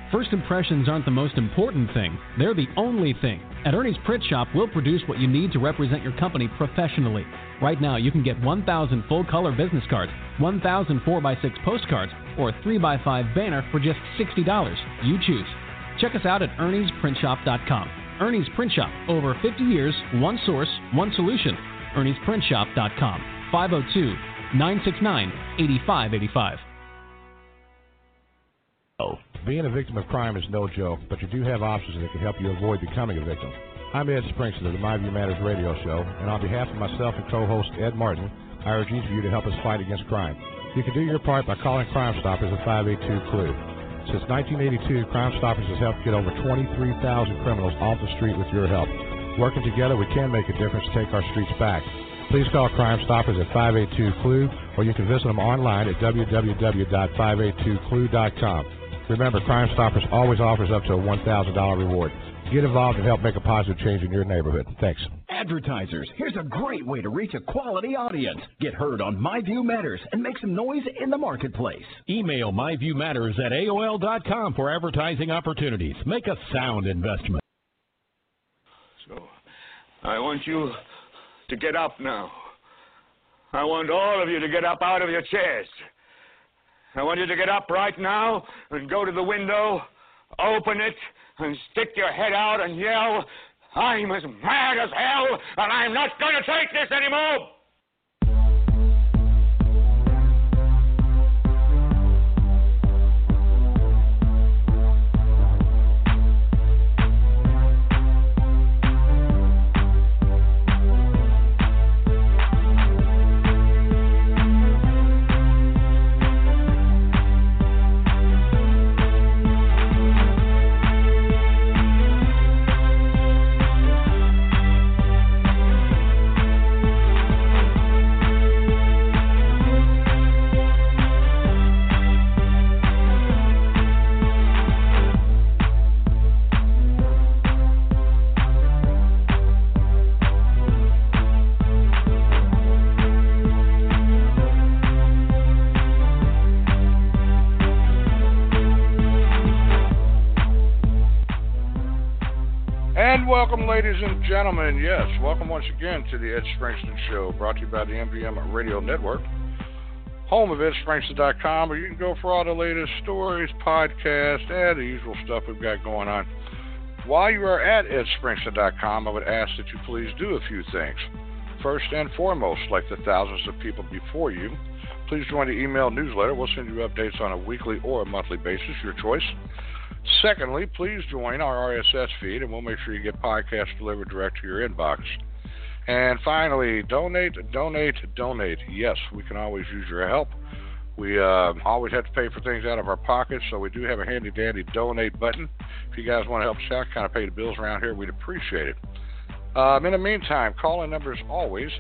First impressions aren't the most important thing. They're the only thing. At Ernie's Print Shop, we'll produce what you need to represent your company professionally. Right now, you can get 1,000 full-color business cards, 1,000 4x6 postcards, or a 3x5 banner for just $60. You choose. Check us out at Ernie'sPrintShop.com. Ernie's Print Shop. Over 50 years, one source, one solution. Ernie'sPrintShop.com. 502-969-8585. Being a victim of crime is no joke, but you do have options that can help you avoid becoming a victim. I'm Ed Springston of the My View Matters radio show, and on behalf of myself and co-host Ed Martin, I urge each of you to help us fight against crime. You can do your part by calling Crime Stoppers at 582-CLUE. Since 1982, Crime Stoppers has helped get over 23,000 criminals off the street with your help. Working together, we can make a difference to take our streets back. Please call Crime Stoppers at 582-CLUE, or you can visit them online at www.582clue.com. Remember, Crime Stoppers always offers up to a $1,000 reward. Get involved and help make a positive change in your neighborhood. Thanks. Advertisers, here's a great way to reach a quality audience. Get heard on My View Matters and make some noise in the marketplace. Email myviewmatters@aol.com for advertising opportunities. Make a sound investment. So, I want you to get up now. I want all of you to get up out of your chairs. I want you to get up right now and go to the window, open it, and stick your head out and yell, "I'm as mad as hell, and I'm not going to take this anymore!" Welcome, ladies and gentlemen. Yes, welcome once again to the Ed Springston Show, brought to you by the MVM Radio Network, home of EdSpringston.com, where you can go for all the latest stories, podcasts, and the usual stuff we've got going on. While you are at EdSpringston.com, I would ask that you please do a few things. First and foremost, like the thousands of people before you, please join the email newsletter. We'll send you updates on a weekly or a monthly basis, your choice. Secondly, please join our RSS feed, and we'll make sure you get podcasts delivered direct to your inbox. And finally, donate. Yes, we can always use your help. We always have to pay for things out of our pockets, so we do have a handy-dandy donate button. If you guys want to help us out, kind of pay the bills around here, we'd appreciate it. In the meantime, call-in number is always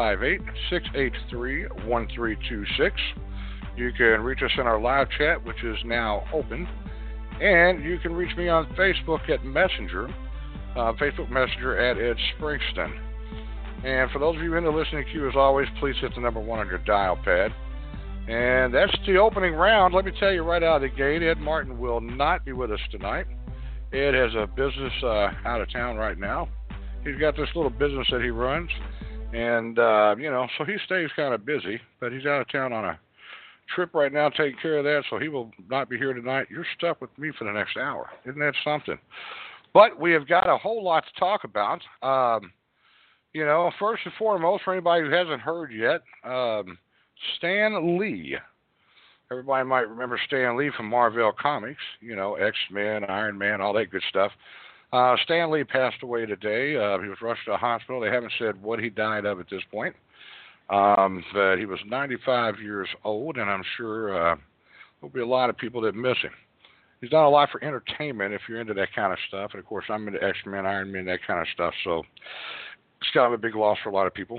858-683-1326. You can reach us in our live chat, which is now open. And you can reach me on Facebook at Messenger, Facebook Messenger at Ed Springston. And for those of you in the listening queue, as always, please hit the number 1 on your dial pad. And that's the opening round. Let me tell you right out of the gate, Ed Martin will not be with us tonight. Ed has a business out of town right now. He's got this little business that he runs. And, so he stays kind of busy, but he's out of town on a trip right now taking care of that, so he will not be here tonight. You're stuck with me for the next hour. Isn't that something? But we have got a whole lot to talk about. First and foremost, for anybody who hasn't heard yet, Stan Lee. Everybody might remember Stan Lee from Marvel Comics, X-Men, Iron Man, all that good stuff. Stan Lee passed away today. He was rushed to a hospital. They haven't said what he died of at this point. But he was 95 years old, and I'm sure there'll be a lot of people that miss him. He's done a lot for entertainment if you're into that kind of stuff. And, of course, I'm into X-Men, Iron Man, that kind of stuff. So it's kind of a big loss for a lot of people.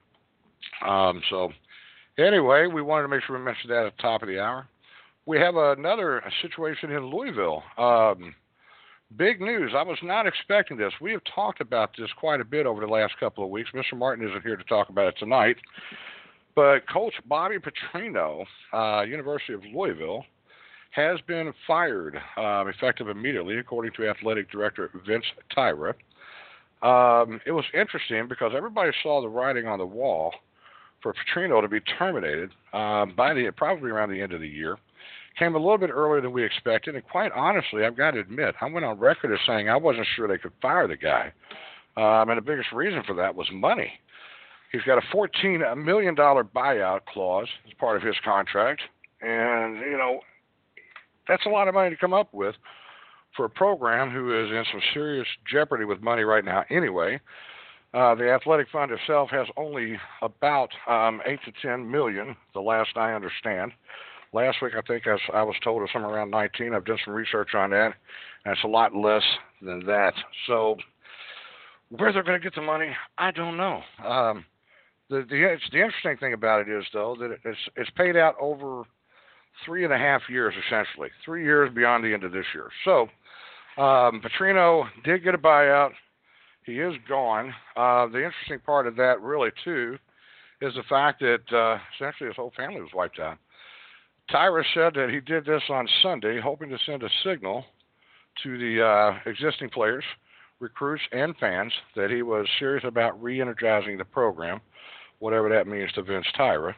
Anyway, we wanted to make sure we mentioned that at the top of the hour. We have another situation in Louisville. Big news. I was not expecting this. We have talked about this quite a bit over the last couple of weeks. Mr. Martin isn't here to talk about it tonight. But Coach Bobby Petrino, University of Louisville, has been fired, effective immediately, according to Athletic Director Vince Tyra. It was interesting because everybody saw the writing on the wall for Petrino to be terminated probably around the end of the year. Came a little bit earlier than we expected, and quite honestly, I've got to admit, I went on record as saying I wasn't sure they could fire the guy. And the biggest reason for that was money. He's got a $14 million buyout clause as part of his contract, and, that's a lot of money to come up with for a program who is in some serious jeopardy with money right now anyway. The athletic fund itself has only about 8 to 10 million, the last I understand. Last week, I think I was told it was somewhere around 19. I've done some research on that, and it's a lot less than that. So where they're going to get the money, I don't know. The interesting thing about it is, though, that it's paid out over 3.5 years, essentially, 3 years beyond the end of this year. So Petrino did get a buyout. He is gone. The interesting part of that, really, too, is the fact that essentially his whole family was wiped out. Tyra said that he did this on Sunday, hoping to send a signal to the existing players, recruits, and fans that he was serious about re-energizing the program, whatever that means to Vince Tyra.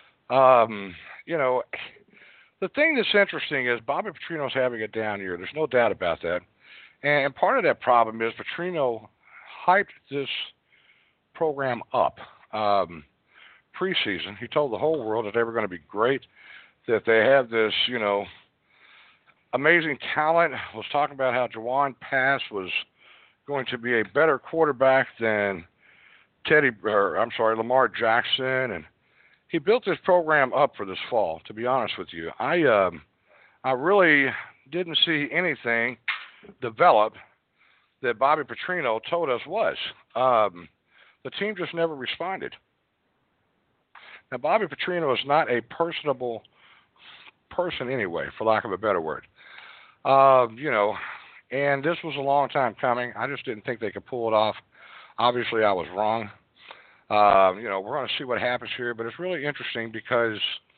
The thing that's interesting is Bobby Petrino's having a down year. There's no doubt about that. And part of that problem is Petrino hyped this program up preseason. He told the whole world that they were going to be great, that they have this, amazing talent. Was talking about how Jawan Pass was going to be a better quarterback than Lamar Jackson, and he built this program up for this fall, to be honest with you. I really didn't see anything develop that Bobby Petrino told us was. The team just never responded. Now, Bobby Petrino is not a personable person anyway, for lack of a better word. And this was a long time coming. I just didn't think they could pull it off. Obviously, I was wrong. We're going to see what happens here, but it's really interesting because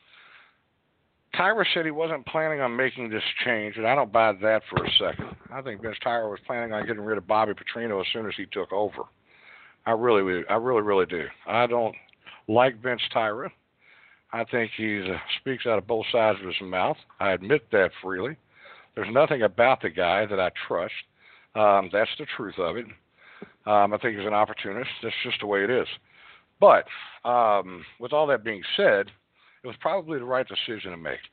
Tyra said he wasn't planning on making this change, and I don't buy that for a second. I think Vince Tyra was planning on getting rid of Bobby Petrino as soon as he took over. I really do. I don't like Vince Tyra. I think he speaks out of both sides of his mouth. I admit that freely. There's nothing about the guy that I trust. That's the truth of it. I think he's an opportunist. That's just the way it is. But with all that being said, it was probably the right decision to make.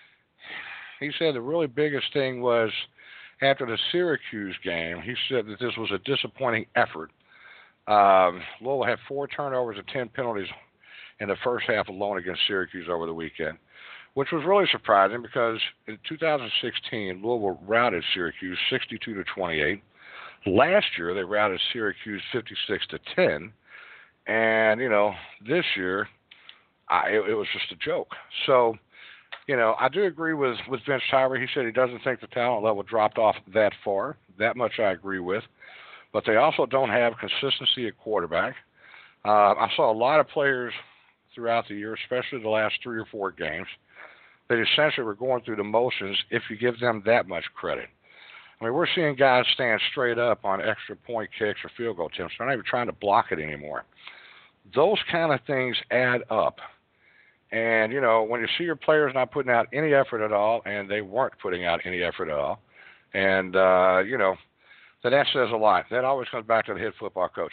He said the really biggest thing was after the Syracuse game, he said that this was a disappointing effort. Louisville had 4 turnovers and 10 penalties in the first half alone against Syracuse over the weekend, which was really surprising because in 2016, Louisville routed Syracuse 62-28. Last year, they routed Syracuse 56-10. And, this year, it was just a joke. So, I do agree with Vince Tyra. He said he doesn't think the talent level dropped off that far. That much I agree with. But they also don't have consistency at quarterback. I saw a lot of players throughout the year, especially the last 3 or 4 games, that essentially were going through the motions if you give them that much credit. I mean, we're seeing guys stand straight up on extra point kicks or field goal attempts. They're not even trying to block it anymore. Those kind of things add up. And, when you see your players not putting out any effort at all, and they weren't putting out any effort at all, and, then that says a lot. That always comes back to the head football coach.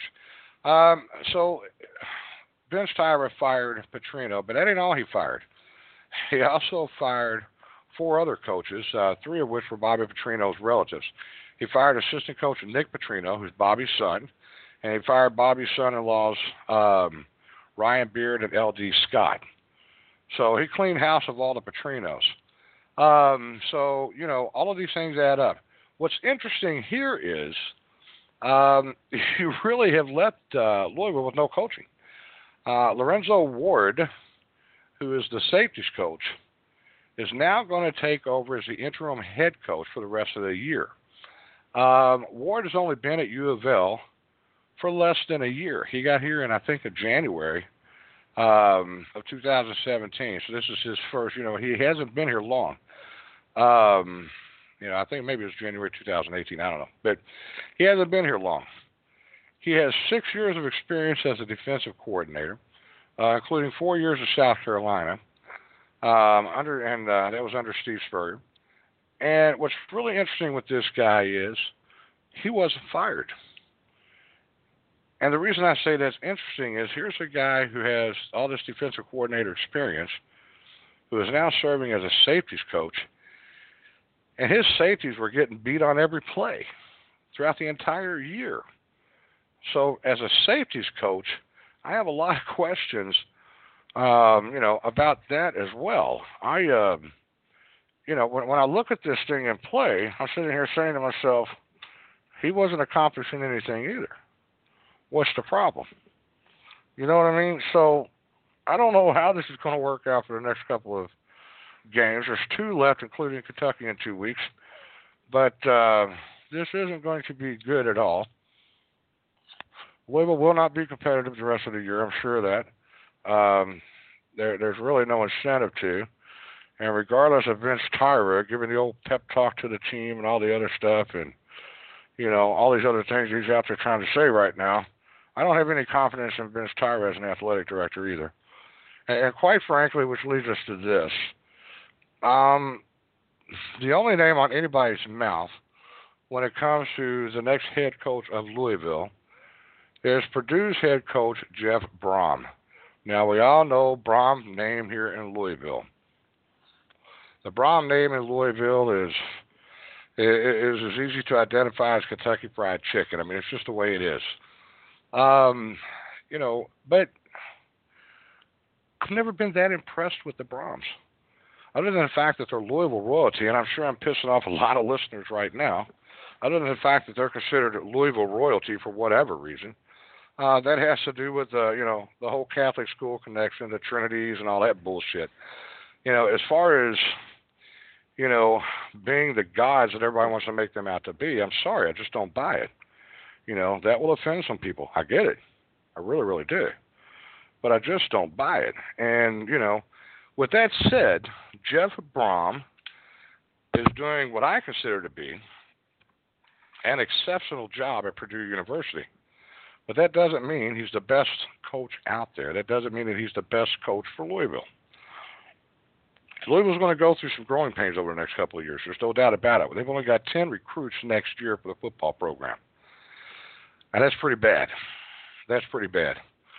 So Vince Tyra fired Petrino, but that ain't all he fired. He also fired 4 other coaches, 3 of which were Bobby Petrino's relatives. He fired assistant coach Nick Petrino, who's Bobby's son, and he fired Bobby's son-in-laws Ryan Beard and L.D. Scott. So he cleaned house of all the Petrinos. All of these things add up. What's interesting here is you really have left Louisville with no coaching. Lorenzo Ward, who is the safeties coach, is now going to take over as the interim head coach for the rest of the year. Ward has only been at U of L for less than a year. He got here in, I think, January of 2017. So this is his first, he hasn't been here long. I think maybe it was January 2018. I don't know. But he hasn't been here long. He has 6 years of experience as a defensive coordinator, including 4 years at South Carolina. That was under Steve Spurrier. And what's really interesting with this guy is he wasn't fired. And the reason I say that's interesting is here's a guy who has all this defensive coordinator experience, who is now serving as a safeties coach, and his safeties were getting beat on every play throughout the entire year. So as a safeties coach, I have a lot of questions, about that as well. When I look at this thing in play, I'm sitting here saying to myself, he wasn't accomplishing anything either. What's the problem? You know what I mean? So I don't know how this is going to work out for the next couple of games. There's 2 left, including Kentucky in 2 weeks. But this isn't going to be good at all. Louisville will not be competitive the rest of the year. I'm sure of that. There's really no incentive to. And regardless of Vince Tyra giving the old pep talk to the team and all the other stuff and, all these other things he's out there trying to say right now, I don't have any confidence in Vince Tyra as an athletic director either. And quite frankly, which leads us to this. The only name on anybody's mouth when it comes to the next head coach of Louisville is Purdue's head coach, Jeff Brom. Now, we all know Brom's name here in Louisville. The Brom name in Louisville is as easy to identify as Kentucky Fried Chicken. I mean, it's just the way it is. But I've never been that impressed with the Broms. Other than the fact that they're Louisville royalty, and I'm sure I'm pissing off a lot of listeners right now, other than the fact that they're considered Louisville royalty for whatever reason, that has to do with, the whole Catholic school connection, the Trinities and all that bullshit. As far as, being the gods that everybody wants to make them out to be, I'm sorry, I just don't buy it. That will offend some people. I get it. I really, really do. But I just don't buy it. And, with that said, Jeff Brom is doing what I consider to be an exceptional job at Purdue University. But that doesn't mean he's the best coach out there. That doesn't mean that he's the best coach for Louisville. Louisville's going to go through some growing pains over the next couple of years. There's no doubt about it. They've only got 10 recruits next year for the football program. And that's pretty bad. That's pretty bad.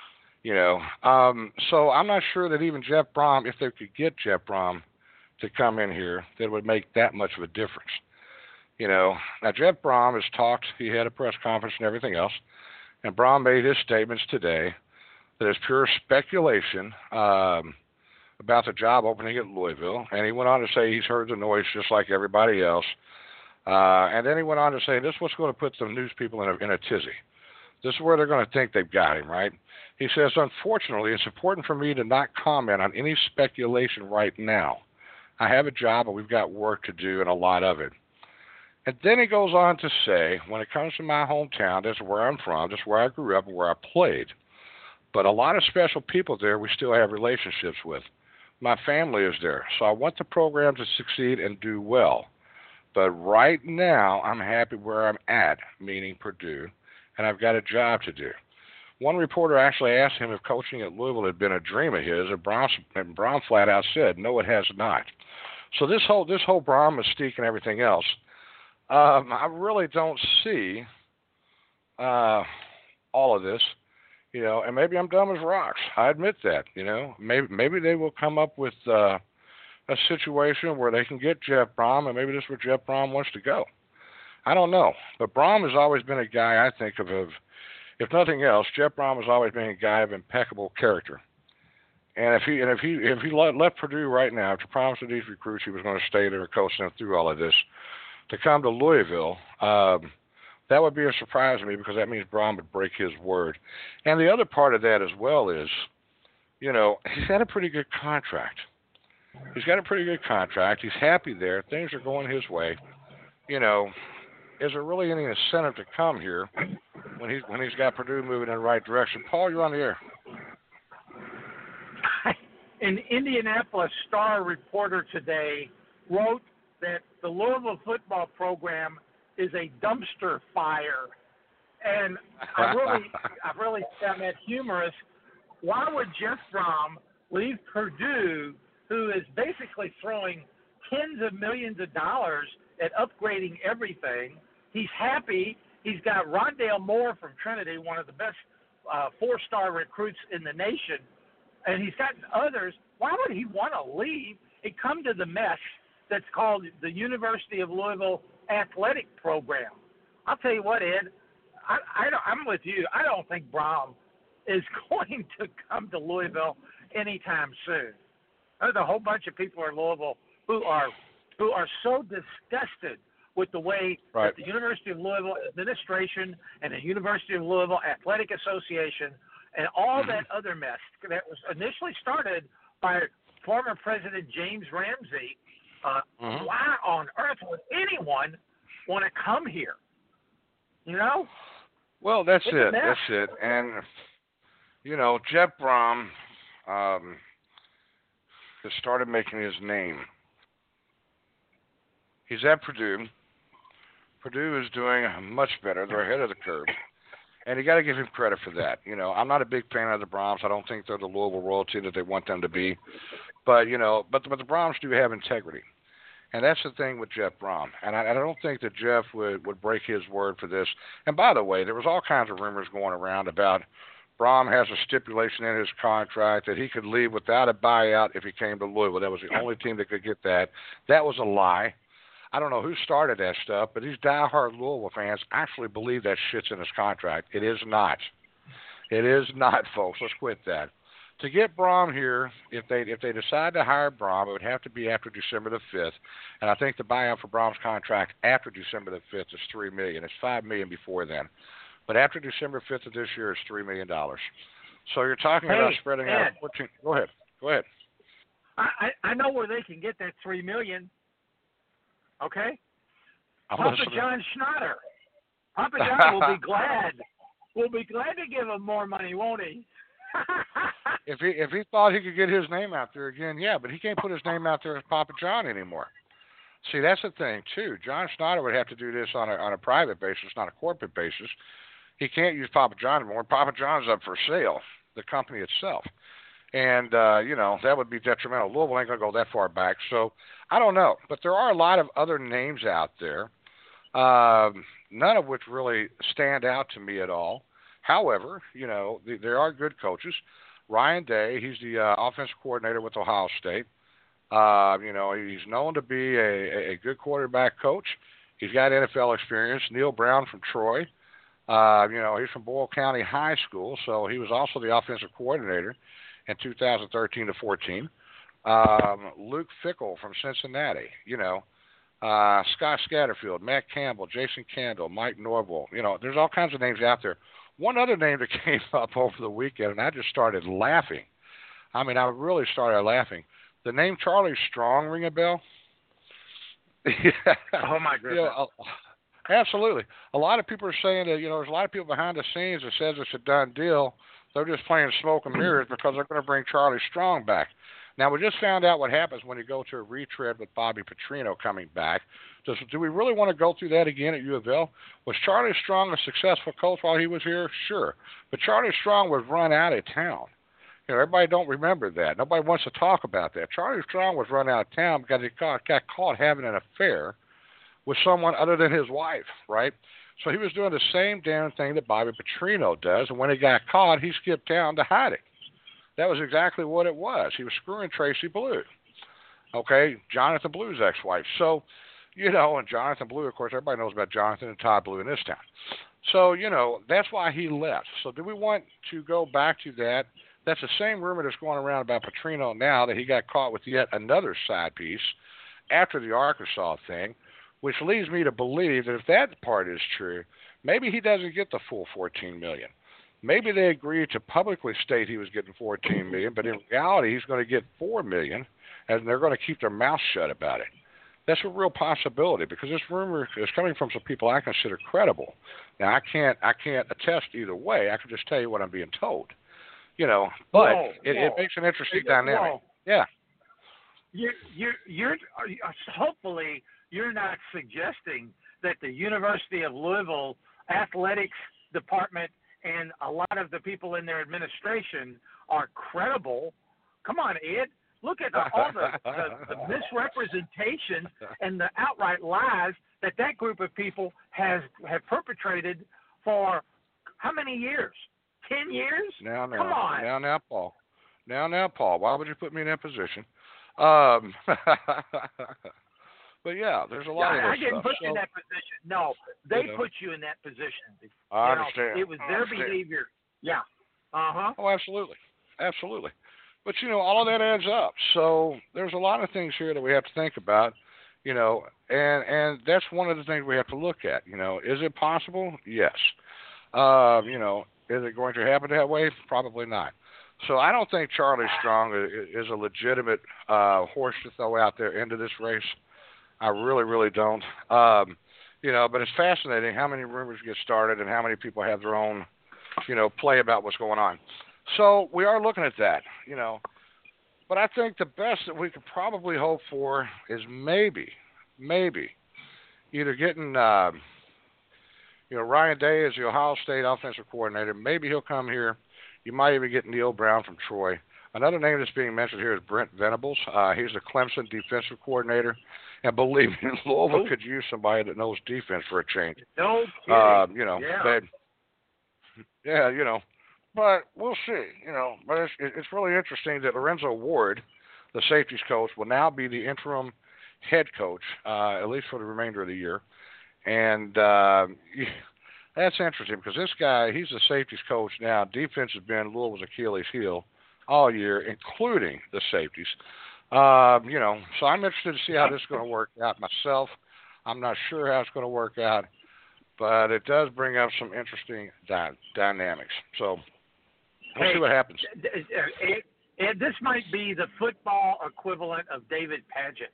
So I'm not sure that even Jeff Brom, if they could get Jeff Brom to come in here, that it would make that much of a difference. Now Jeff Brom has talked, he had a press conference and everything else, and Brom made his statements today that it's pure speculation about the job opening at Louisville, and he went on to say he's heard the noise just like everybody else, and then he went on to say this is what's going to put some news people in a tizzy. This is where they're going to think they've got him, right? He says, unfortunately, it's important for me to not comment on any speculation right now. I have a job and we've got work to do and a lot of it. And then he goes on to say, when it comes to my hometown, that's where I'm from, that's where I grew up and where I played. But a lot of special people there we still have relationships with. My family is there, so I want the program to succeed and do well. But right now, I'm happy where I'm at, meaning Purdue, and I've got a job to do. One reporter actually asked him if coaching at Louisville had been a dream of his, and Brom flat out said, no, it has not. So this whole Brom mystique and everything else, I really don't see all of this, and maybe I'm dumb as rocks. I admit that, Maybe they will come up with a situation where they can get Jeff Brom, and maybe this is where Jeff Brom wants to go. I don't know. But Brom has always been a guy, I think, of if nothing else, Jeff Brom has always been a guy of impeccable character. And if he left Purdue right now to promise to these recruits he was going to stay there and coach them through all of this, to come to Louisville, that would be a surprise to me because that means Brom would break his word. And the other part of that as well is, he's got a pretty good contract. He's got a pretty good contract. He's happy there. Things are going his way. Is there really any incentive to come here when he's got Purdue moving in the right direction? Paul, you're on the air. An Indianapolis Star reporter today wrote that the Louisville football program is a dumpster fire. And I really found that humorous. Why would Jeff Brom leave Purdue, who is basically throwing tens of millions of dollars at upgrading everything? He's happy. He's got Rondale Moore from Trinity, one of the best four-star recruits in the nation, and he's got others. Why would he want to leave and come to the mess that's called the University of Louisville Athletic Program? I'll tell you what, Ed, I'm with you. I don't think Brom is going to come to Louisville anytime soon. There's a whole bunch of people in Louisville who are so disgusted with the way that the University of Louisville administration and the University of Louisville Athletic Association and all that other mess that was initially started by former President James Ramsey. Why on earth would anyone want to come here? You know? Well, that's it. That's it. And, you know, Jeff Brom has started making his name. He's at Purdue. Purdue is doing much better. They're ahead of the curve. And you got to give him credit for that. You know, I'm not a big fan of the Broms. I don't think they're the Louisville royalty that they want them to be. But, you know, but the Broms do have integrity. And that's the thing with Jeff Brom. And I don't think that Jeff would break his word for this. And by the way, there was all kinds of rumors going around about Brom has a stipulation in his contract that he could leave without a buyout if he came to Louisville. That was the only team that could get that. That was a lie. I don't know who started that stuff, but these diehard Louisville fans actually believe that shit's in his contract. It is not. It is not, folks. Let's quit that. To get Brom here, if they decide to hire Brom, it would have to be after December the 5th. And I think the buyout for Brom's contract after December the 5th is $3 million. It's $5 million before then. But after December 5th of this year, it's $3 million. So you're talking about spreading out 14. Go ahead. I know where they can get that $3 million. Okay? Papa John Schnatter. Papa John will be glad. Will be glad to give him more money, won't he? If he thought he could get his name out there again, yeah, but he can't put his name out there as Papa John anymore. See, that's the thing too. John Schnatter would have to do this on a private basis, not a corporate basis. He can't use Papa John anymore. Papa John's up for sale, the company itself. And, you know, that would be detrimental. Louisville ain't going to go that far back. So, I don't know. But there are a lot of other names out there, none of which really stand out to me at all. However, you know, there are good coaches. Ryan Day, he's the offensive coordinator with Ohio State. You know, he's known to be a good quarterback coach. He's got NFL experience. Neil Brown from Troy. You know, he's from Boyle County High School, so he was also the offensive coordinator in 2013 to 14. Luke Fickell from Cincinnati, you know, Scott Scatterfield, Matt Campbell, Jason Candle, Mike Norville. You know, there's all kinds of names out there. One other name that came up over the weekend, and I just started laughing. I mean, I really started laughing. The name Charlie Strong ring a bell? Oh, my goodness. You know, absolutely. A lot of people are saying that, you know, there's a lot of people behind the scenes that says it's a done deal. They're just playing smoke and mirrors because they're going to bring Charlie Strong back. Now, we just found out what happens when you go to a retread with Bobby Petrino coming back. Do we really want to go through that again at U of L? Was Charlie Strong a successful coach while he was here? Sure. But Charlie Strong was run out of town. You know, everybody don't remember that. Nobody wants to talk about that. Charlie Strong was run out of town because he got caught having an affair with someone other than his wife, right? So he was doing the same damn thing that Bobby Petrino does, and when he got caught, he skipped town to hide it. That was exactly what it was. He was screwing Tracy Blue, okay, Jonathan Blue's ex-wife. So, you know, and Jonathan Blue, of course, everybody knows about Jonathan and Todd Blue in this town. So, you know, that's why he left. So do we want to go back to that? That's the same rumor that's going around about Petrino now, that he got caught with yet another side piece after the Arkansas thing, which leads me to believe that if that part is true, maybe he doesn't get the full $14 million. Maybe they agreed to publicly state he was getting $14 million, but in reality he's going to get $4 million, and they're going to keep their mouth shut about it. That's a real possibility because this rumor is coming from some people I consider credible. Now I can't attest either way. I can just tell you what I'm being told. You know, but it makes an interesting dynamic. Yeah. You're hopefully you're not suggesting that the University of Louisville athletics department and a lot of the people in their administration are credible. Come on, Ed. Look at all the misrepresentation and the outright lies that group of people have perpetrated for how many years? 10 years? Come on. Now, Paul. Now, Paul. Why would you put me in that position? But yeah, there's a lot of this I didn't stuff. put you in that position. No, they put you in that position. I understand. It was their behavior. Yeah. Uh-huh. Oh, absolutely. But, all of that adds up. So there's a lot of things here that we have to think about, and that's one of the things we have to look at. Is it possible? Yes. Is it going to happen that way? Probably not. So I don't think Charlie Strong is a legitimate horse to throw out there into this race. I really, really don't. But it's fascinating how many rumors get started and how many people have their own, play about what's going on. So we are looking at that, But I think the best that we could probably hope for is maybe, either getting, Ryan Day as the Ohio State offensive coordinator. Maybe he'll come here. You might even get Neil Brown from Troy. Another name that's being mentioned here is Brent Venables. He's the Clemson defensive coordinator. And believe me, Louisville could use somebody that knows defense for a change. No kidding. But we'll see, But it's really interesting that Lorenzo Ward, the safeties coach, will now be the interim head coach, at least for the remainder of the year. And that's interesting because this guy, he's the safeties coach now. Defense has been Louisville's Achilles heel all year, including the safeties. So I'm interested to see how this is going to work out myself. I'm not sure how it's going to work out, but it does bring up some interesting dynamics. So we'll see what happens. Ed, this might be the football equivalent of David Padgett.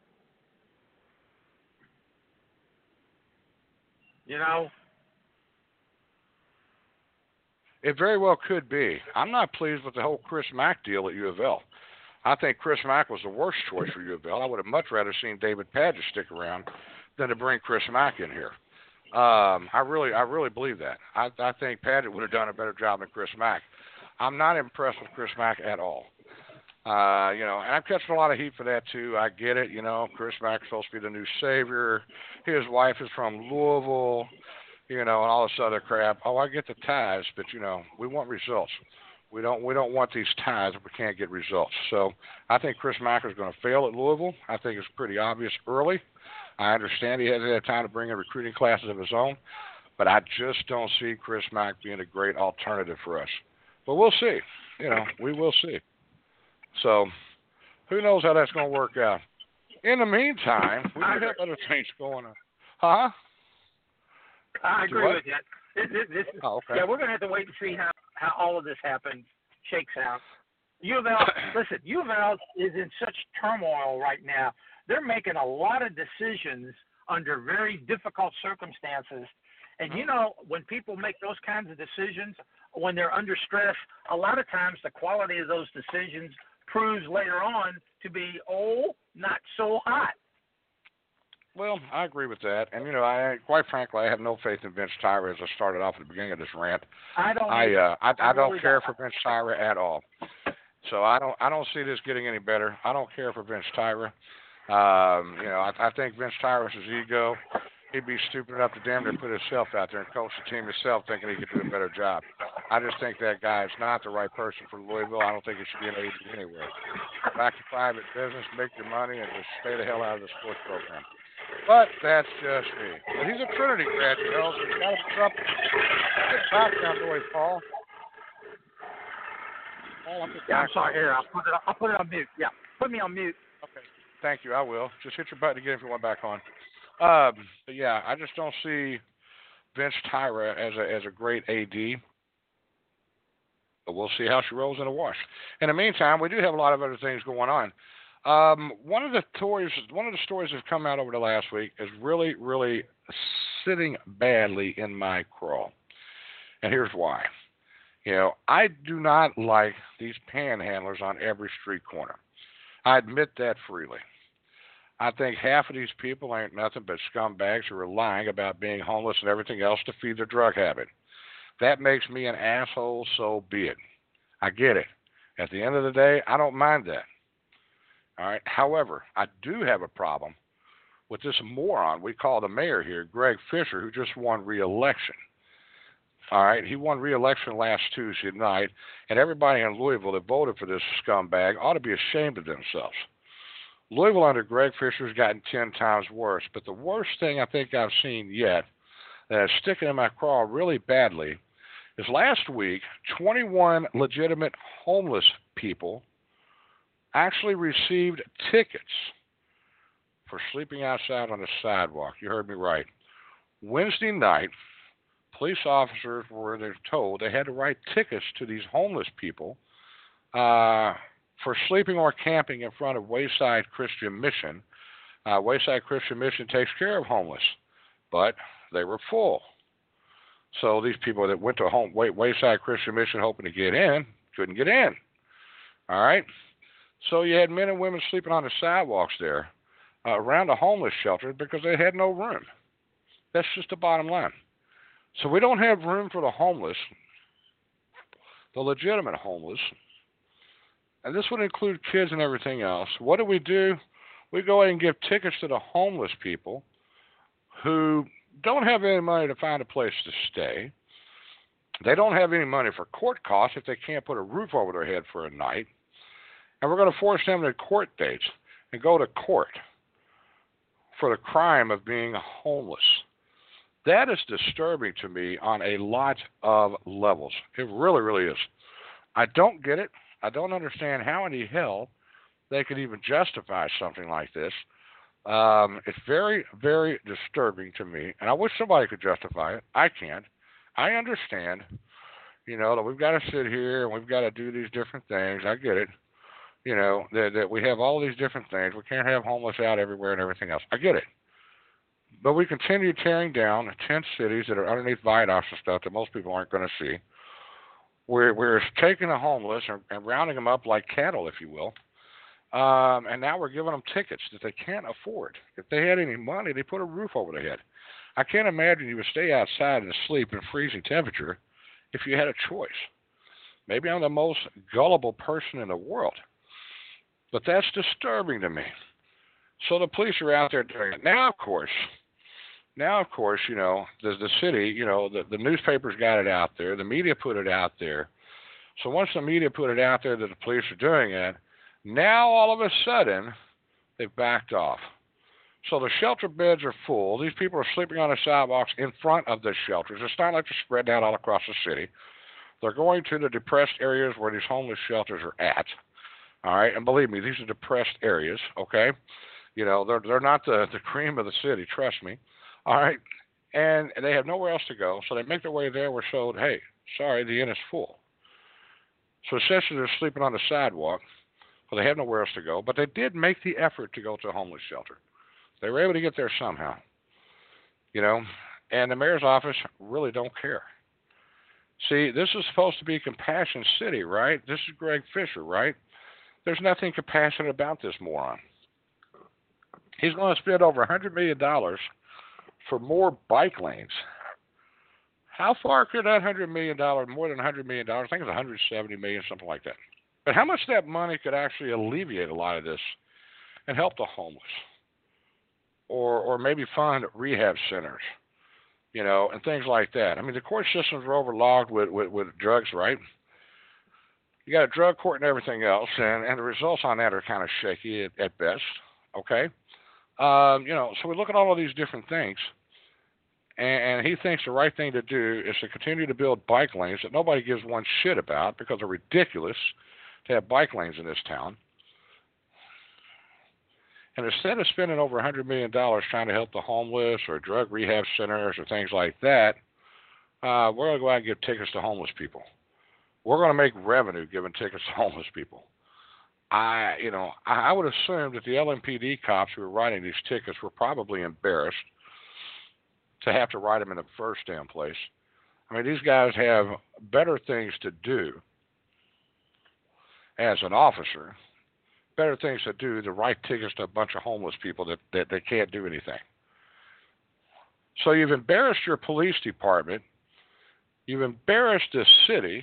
It very well could be. I'm not pleased with the whole Chris Mack deal at U of L. I think Chris Mack was the worst choice for U of L. I would have much rather seen David Padgett stick around than to bring Chris Mack in here. I really believe that. I think Padgett would have done a better job than Chris Mack. I'm not impressed with Chris Mack at all. And I'm catching a lot of heat for that too. I get it. Chris Mack is supposed to be the new savior. His wife is from Louisville, and all this other crap. Oh, I get the ties, but we want results. We don't want these ties if we can't get results. So I think Chris Mack is going to fail at Louisville. I think it's pretty obvious early. I understand he hasn't had time to bring in recruiting classes of his own, but I just don't see Chris Mack being a great alternative for us. But we'll see. We will see. So who knows how that's going to work out. In the meantime, we do have other things going on. Huh? I agree with you. Okay. Yeah, we're going to have to wait and see how all of this shakes out. U of L, listen, U of L is in such turmoil right now. They're making a lot of decisions under very difficult circumstances. And, when people make those kinds of decisions, when they're under stress, a lot of times the quality of those decisions proves later on to be, not so hot. Well, I agree with that. And, quite frankly, I have no faith in Vince Tyra as I started off at the beginning of this rant. I don't care for Vince Tyra at all. So I don't see this getting any better. I don't care for Vince Tyra. I think Vince Tyra has his ego. He'd be stupid enough to damn near put himself out there and coach the team himself thinking he could do a better job. I just think that guy is not the right person for Louisville. I don't think he should be an AD anywhere. Back to private business, make your money, and just stay the hell out of the sports program. But that's just me. But he's a Trinity grad, so he's got to be something. Get background noise, Paul. I'm sorry. Here, I'll put it on mute. Yeah, put me on mute. Okay. Thank you. I will. Just hit your button again if you want back on. But yeah, I just don't see Vince Tyra as a great AD. But we'll see how she rolls in the wash. In the meantime, we do have a lot of other things going on. One of the stories that have come out over the last week is really, really sitting badly in my craw. And here's why. I do not like these panhandlers on every street corner. I admit that freely. I think half of these people ain't nothing but scumbags who are lying about being homeless and everything else to feed their drug habit. That makes me an asshole, so be it. I get it. At the end of the day, I don't mind that. All right. However, I do have a problem with this moron we call the mayor here, Greg Fisher, who just won re-election. All right. He won re-election last Tuesday night, and everybody in Louisville that voted for this scumbag ought to be ashamed of themselves. Louisville under Greg Fisher has gotten 10 times worse, but the worst thing I think I've seen yet that is sticking in my craw really badly is last week, 21 legitimate homeless people actually received tickets for sleeping outside on the sidewalk. You heard me right. Wednesday night, police officers were told they had to write tickets to these homeless people for sleeping or camping in front of Wayside Christian Mission. Wayside Christian Mission takes care of homeless, but they were full. So these people that went to Wayside Christian Mission hoping to get in couldn't get in. All right? So you had men and women sleeping on the sidewalks there around the homeless shelter because they had no room. That's just the bottom line. So we don't have room for the homeless, the legitimate homeless, and this would include kids and everything else. What do? We go ahead and give tickets to the homeless people who don't have any money to find a place to stay. They don't have any money for court costs if they can't put a roof over their head for a night. And we're going to force them to court dates and go to court for the crime of being homeless. That is disturbing to me on a lot of levels. It really, really is. I don't get it. I don't understand how in the hell they could even justify something like this. It's very, very disturbing to me, and I wish somebody could justify it. I can't. I understand, that we've got to sit here and we've got to do these different things. I get it. That we have all these different things. We can't have homeless out everywhere and everything else. I get it. But we continue tearing down tent cities that are underneath viaducts and stuff that most people aren't going to see. We're taking the homeless and rounding them up like cattle, if you will. And now we're giving them tickets that they can't afford. If they had any money, they put a roof over their head. I can't imagine you would stay outside and sleep in freezing temperature if you had a choice. Maybe I'm the most gullible person in the world. But that's disturbing to me. So the police are out there doing it. Now, of course, the city, the newspapers got it out there. The media put it out there. So once the media put it out there that the police are doing it, now all of a sudden they've backed off. So the shelter beds are full. These people are sleeping on the sidewalks in front of the shelters. It's not like they're spread out all across the city. They're going to the depressed areas where these homeless shelters are at. All right, and believe me, these are depressed areas, okay? They're not the cream of the city, trust me. All right, and they have nowhere else to go, so they make their way there. We're told, hey, sorry, the inn is full. So essentially they're sleeping on the sidewalk, well, they have nowhere else to go, but they did make the effort to go to a homeless shelter. They were able to get there somehow, and the mayor's office really don't care. See, this is supposed to be Compassion City, right? This is Greg Fisher, right? There's nothing compassionate about this moron. He's going to spend over $100 million for more bike lanes. How far could that $100 million, more than $100 million, I think it's $170 million, something like that. But how much of that money could actually alleviate a lot of this and help the homeless? Or maybe fund rehab centers, and things like that. I mean, the court systems are overlogged with drugs, right? You got a drug court and everything else, and the results on that are kind of shaky at best, okay? So we look at all of these different things, and he thinks the right thing to do is to continue to build bike lanes that nobody gives one shit about because they're ridiculous to have bike lanes in this town. And instead of spending over $100 million trying to help the homeless or drug rehab centers or things like that, we're going to go out and give tickets to homeless people. We're going to make revenue giving tickets to homeless people. I would assume that the LMPD cops who were writing these tickets were probably embarrassed to have to write them in the first damn place. I mean, these guys have better things to do as an officer better things to do than write tickets to a bunch of homeless people that can't do anything. So you've embarrassed your police department, you've embarrassed this city,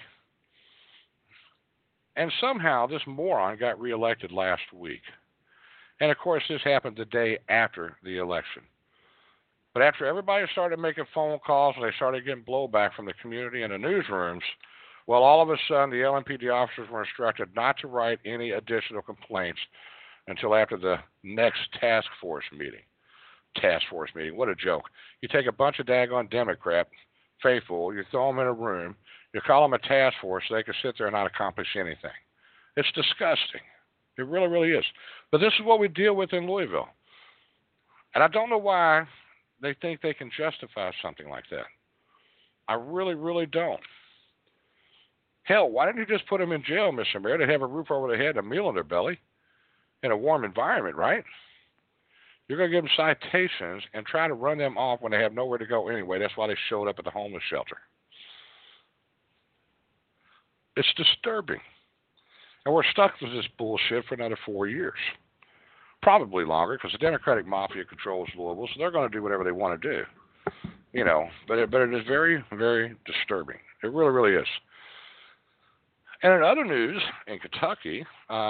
and somehow this moron got reelected last week. And of course, this happened the day after the election. But after everybody started making phone calls and they started getting blowback from the community and the newsrooms, well, all of a sudden the LMPD officers were instructed not to write any additional complaints until after the next task force meeting. Task force meeting, what a joke. You take a bunch of daggone Democrat faithful, you throw them in a room, you call them a task force so they can sit there and not accomplish anything. It's disgusting. It really, really is. But this is what we deal with in Louisville. And I don't know why they think they can justify something like that. I really, really don't. Hell, why didn't you just put them in jail, Mr. Mayor? They'd have a roof over their head and a meal in their belly in a warm environment, right? You're going to give them citations and try to run them off when they have nowhere to go anyway. That's why they showed up at the homeless shelter. It's disturbing. And we're stuck with this bullshit for another 4 years. Probably longer, because the Democratic Mafia controls Louisville, so they're going to do whatever they want to do. You know, but it is very, very disturbing. It really, really is. And in other news, in Kentucky,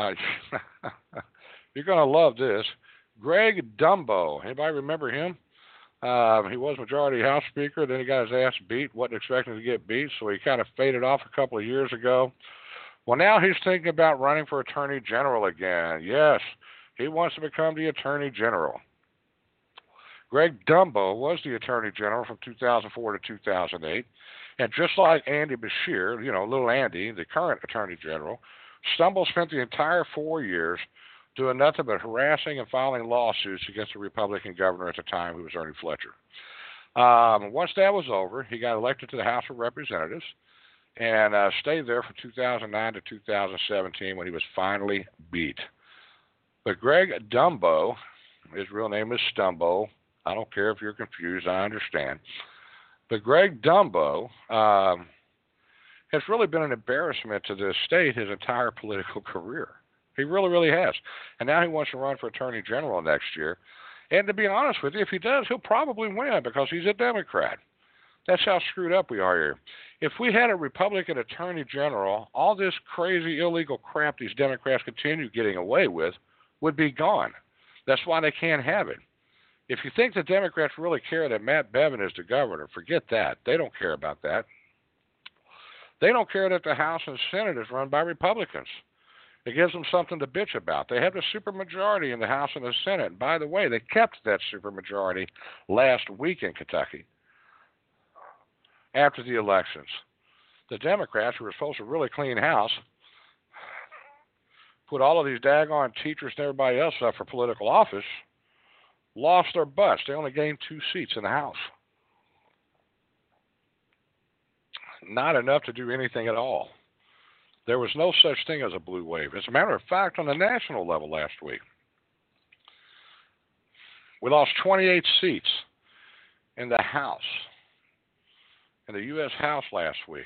you're going to love this. Greg Dumbo. Anybody remember him? He was Majority House Speaker. Then he got his ass beat. Wasn't expecting to get beat, so he kind of faded off a couple of years ago. Well, now he's thinking about running for Attorney General again. Yes, he wants to become the Attorney General. Greg Dumbo was the Attorney General from 2004 to 2008. And just like Andy Beshear, you know, little Andy, the current Attorney General, Stumble spent the entire 4 years doing nothing but harassing and filing lawsuits against the Republican governor at the time, who was Ernie Fletcher. Once that was over, he got elected to the House of Representatives and stayed there from 2009 to 2017 when he was finally beat. But Greg Dumbo, his real name is Stumbo. I don't care if you're confused, I understand. But Greg Dumbo has really been an embarrassment to this state his entire political career. He really, really has. And now he wants to run for Attorney General next year. And to be honest with you, if he does, he'll probably win because he's a Democrat. That's how screwed up we are here. If we had a Republican Attorney General, all this crazy illegal crap these Democrats continue getting away with would be gone. That's why they can't have it. If you think the Democrats really care that Matt Bevin is the governor, forget that. They don't care about that. They don't care that the House and Senate is run by Republicans. It gives them something to bitch about. They have the supermajority in the House and the Senate. And by the way, they kept that supermajority last week in Kentucky after the elections. The Democrats, who were supposed to really clean house, put all of these daggone teachers and everybody else up for political office, lost their butts. They only gained 2 seats in the House. Not enough to do anything at all. There was no such thing as a blue wave. As a matter of fact, on the national level last week, we lost 28 seats in the House, in the U.S. House last week.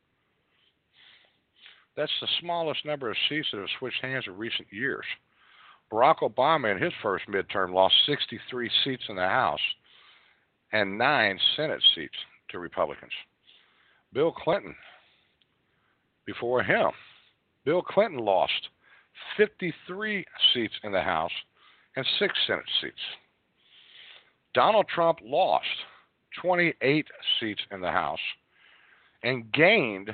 That's the smallest number of seats that have switched hands in recent years. Barack Obama, in his first midterm, lost 63 seats in the House and 9 Senate seats to Republicans. Bill Clinton, before him, Bill Clinton lost 53 seats in the House and 6 Senate seats. Donald Trump lost 28 seats in the House and gained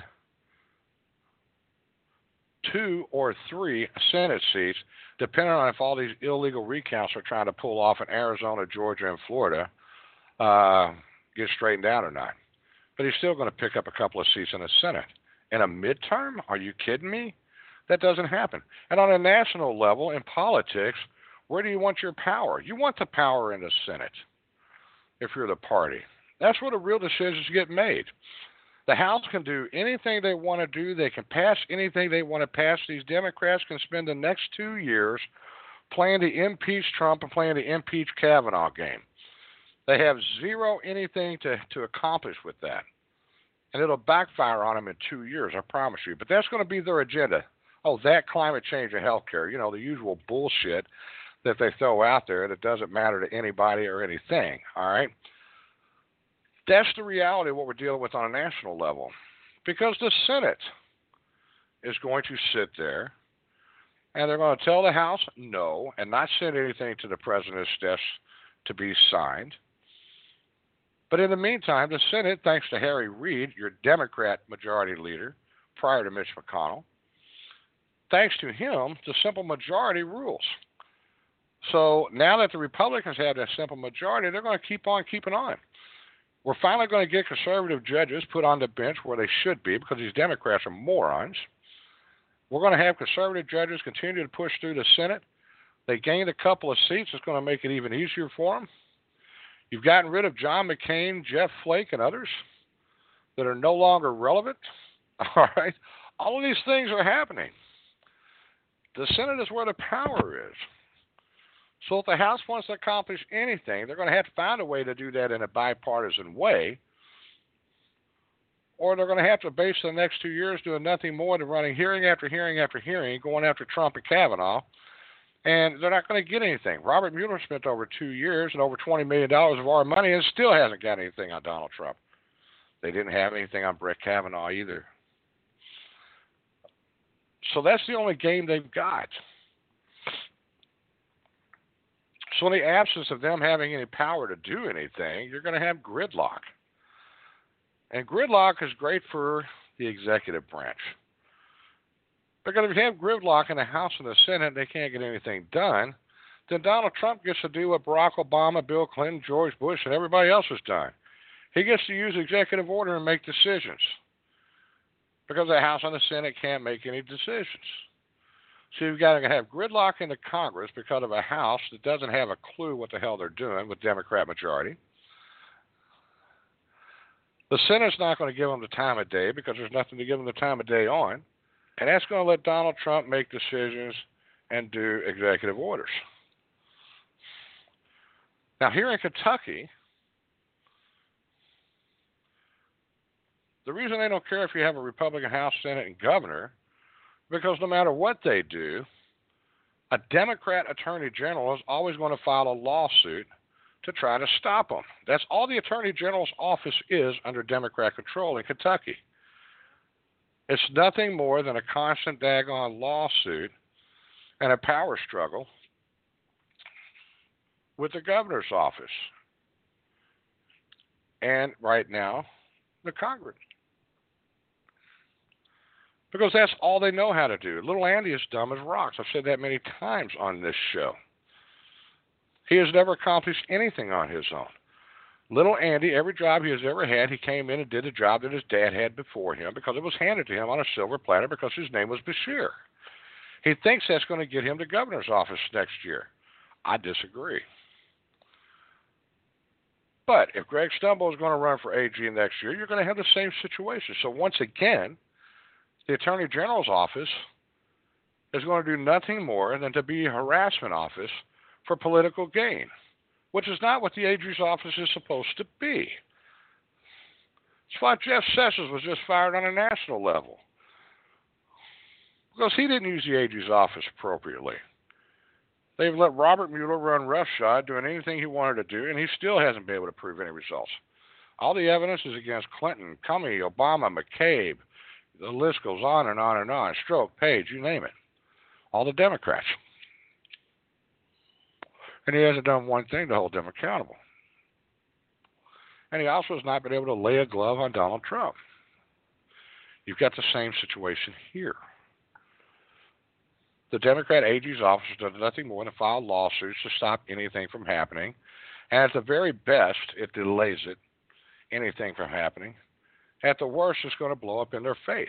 2 or 3 Senate seats, depending on if all these illegal recounts are trying to pull off in Arizona, Georgia, and Florida get straightened out or not. But he's still going to pick up a couple of seats in the Senate. In a midterm? Are you kidding me? That doesn't happen. And on a national level, in politics, where do you want your power? You want the power in the Senate if you're the party. That's where the real decisions get made. The House can do anything they want to do. They can pass anything they want to pass. These Democrats can spend the next 2 years playing the impeach Trump and playing the impeach Kavanaugh game. They have zero anything to accomplish with that. And it'll backfire on them in 2 years, I promise you. But that's going to be their agenda. oh, that climate change and healthcare, the usual bullshit that they throw out there that doesn't matter to anybody or anything, all right? That's the reality of what we're dealing with on a national level. Because the Senate is going to sit there and they're going to tell the House no and not send anything to the president's desk to be signed. But in the meantime, the Senate, thanks to Harry Reid, your Democrat majority leader, prior to Mitch McConnell, thanks to him, the simple majority rules. So now that the Republicans have that simple majority, they're going to keep on keeping on. We're finally going to get conservative judges put on the bench where they should be because these Democrats are morons. We're going to have conservative judges continue to push through the Senate. They gained a couple of seats. It's going to make it even easier for them. You've gotten rid of John McCain, Jeff Flake, and others that are no longer relevant. All right? All of these things are happening. The Senate is where the power is. So if the House wants to accomplish anything, they're going to have to find a way to do that in a bipartisan way, or they're going to have to base the next 2 years doing nothing more than running hearing after hearing after hearing, going after Trump and Kavanaugh, and they're not going to get anything. Robert Mueller spent over 2 years and over $20 million of our money and still hasn't got anything on Donald Trump. They didn't have anything on Brett Kavanaugh either. So that's the only game they've got. So in the absence of them having any power to do anything, you're going to have gridlock. And gridlock is great for the executive branch. Because if you have gridlock in the House and the Senate and they can't get anything done, then Donald Trump gets to do what Barack Obama, Bill Clinton, George Bush, and everybody else has done. He gets to use executive order and make decisions. Because the House and the Senate can't make any decisions. So you've got to have gridlock in the Congress because of a House that doesn't have a clue what the hell they're doing with Democrat majority. The Senate's not going to give them the time of day because there's nothing to give them the time of day on. And that's going to let Donald Trump make decisions and do executive orders. Now, here in Kentucky, the reason they don't care if you have a Republican House, Senate, and governor, because no matter what they do, a Democrat attorney general is always going to file a lawsuit to try to stop them. That's all the attorney general's office is under Democrat control in Kentucky. It's nothing more than a constant daggone lawsuit and a power struggle with the governor's office. And right now, the Congress. Because that's all they know how to do. Little Andy is dumb as rocks. I've said that many times on this show. He has never accomplished anything on his own. Little Andy, every job he has ever had, he came in and did a job that his dad had before him because it was handed to him on a silver platter because his name was Bashir. He thinks that's going to get him the governor's office next year. I disagree. But if Greg Stumbo is going to run for AG next year, you're going to have the same situation. So once again, the Attorney General's office is going to do nothing more than to be a harassment office for political gain, which is not what the AG's office is supposed to be. That's why Jeff Sessions was just fired on a national level, because he didn't use the AG's office appropriately. They've let Robert Mueller run roughshod doing anything he wanted to do, and he still hasn't been able to prove any results. All the evidence is against Clinton, Comey, Obama, McCabe. The list goes on and on and on. Stroke, Page, you name it. All the Democrats. And he hasn't done one thing to hold them accountable. And he also has not been able to lay a glove on Donald Trump. You've got the same situation here. The Democrat AG's office does nothing more than file lawsuits to stop anything from happening. And at the very best, it delays it, anything from happening. At the worst, it's going to blow up in their face.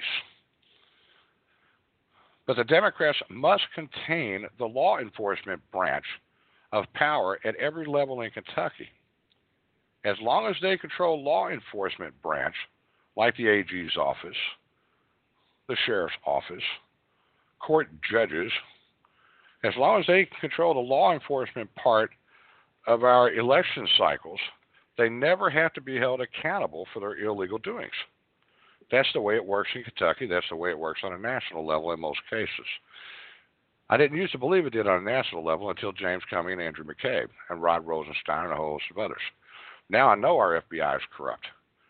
But the Democrats must contain the law enforcement branch of power at every level in Kentucky. As long as they control law enforcement branch, like the AG's office, the sheriff's office, court judges, as long as they control the law enforcement part of our election cycles, they never have to be held accountable for their illegal doings. That's the way it works in Kentucky. That's the way it works on a national level in most cases. I didn't used to believe it did on a national level until James Comey and Andrew McCabe and Rod Rosenstein and a whole host of others. Now I know our FBI is corrupt.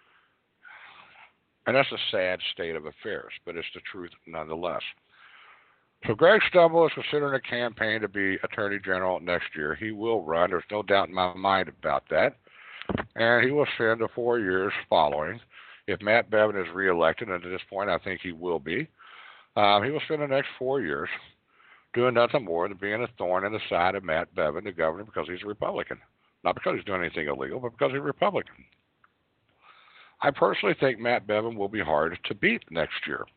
And that's a sad state of affairs, but it's the truth nonetheless. So Greg Stumble is considering a campaign to be Attorney General next year. He will run. There's no doubt in my mind about that. And he will spend the 4 years following. If Matt Bevin is reelected, and at this point I think he will be, he will spend the next 4 years doing nothing more than being a thorn in the side of Matt Bevin, the governor, because he's a Republican. Not because he's doing anything illegal, but because he's a Republican. I personally think Matt Bevin will be hard to beat next year.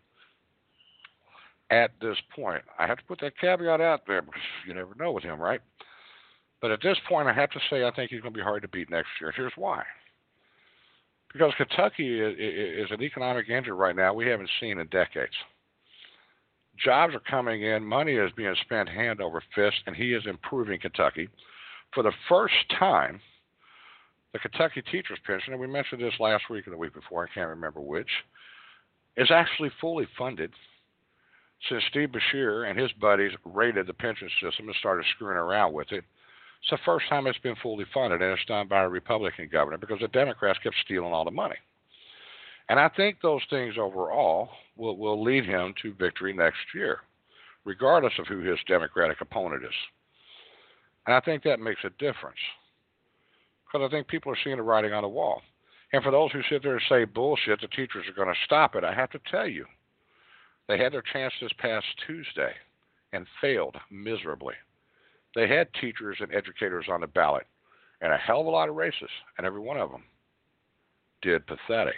At this point, I have to put that caveat out there because you never know with him, right? But at this point, I have to say I think he's going to be hard to beat next year. Here's why. Because Kentucky is an economic engine right now we haven't seen in decades. Jobs are coming in, money is being spent hand over fist, and he is improving Kentucky. For the first time, the Kentucky teacher's pension, and we mentioned this last week or the week before, I can't remember which, is actually fully funded since Steve Beshear and his buddies raided the pension system and started screwing around with it. It's the first time it's been fully funded, and it's done by a Republican governor because the Democrats kept stealing all the money. And I think those things overall will lead him to victory next year, regardless of who his Democratic opponent is. And I think that makes a difference because I think people are seeing the writing on the wall. And for those who sit there and say bullshit, the teachers are going to stop it, I have to tell you, they had their chance this past Tuesday and failed miserably. They had teachers and educators on the ballot and a hell of a lot of races, and every one of them did pathetic.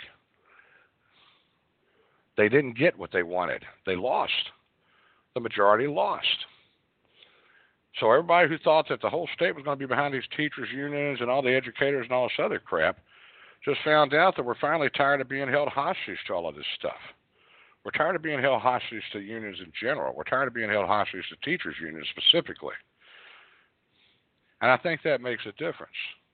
They didn't get what they wanted. They lost. The majority lost. So everybody who thought that the whole state was going to be behind these teachers' unions and all the educators and all this other crap just found out that we're finally tired of being held hostage to all of this stuff. We're tired of being held hostage to unions in general. We're tired of being held hostage to teachers' unions specifically. And I think that makes a difference.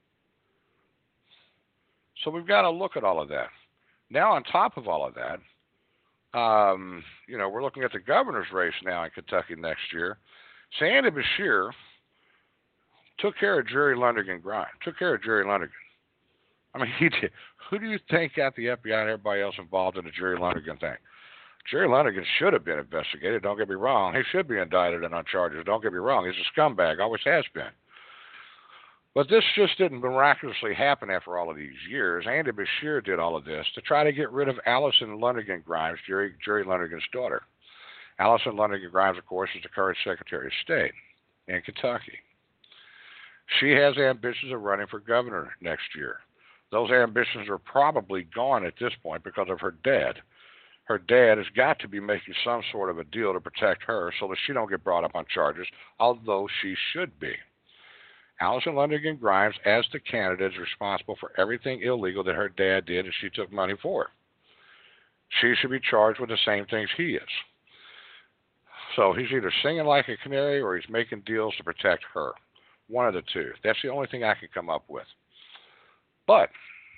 So we've got to look at all of that. Now, on top of all of that, we're looking at the governor's race now in Kentucky next year. Andy Beshear took care of Jerry Lundigan Grimes. I mean, he did. Who do you think got the FBI and everybody else involved in the Jerry Lundigan thing? Jerry Lundigan should have been investigated. Don't get me wrong. He should be indicted and on charges. Don't get me wrong. He's a scumbag. Always has been. But this just didn't miraculously happen after all of these years. Andy Beshear did all of this to try to get rid of Allison Lundigan Grimes, Jerry Lundigan's daughter. Allison Lundigan Grimes, of course, is the current Secretary of State in Kentucky. She has ambitions of running for governor next year. Those ambitions are probably gone at this point because of her dad. Her dad has got to be making some sort of a deal to protect her so that she don't get brought up on charges, although she should be. Allison Lundigan Grimes, as the candidate, is responsible for everything illegal that her dad did and she took money for. She should be charged with the same things he is. So he's either singing like a canary or he's making deals to protect her. One of the two. That's the only thing I can come up with. But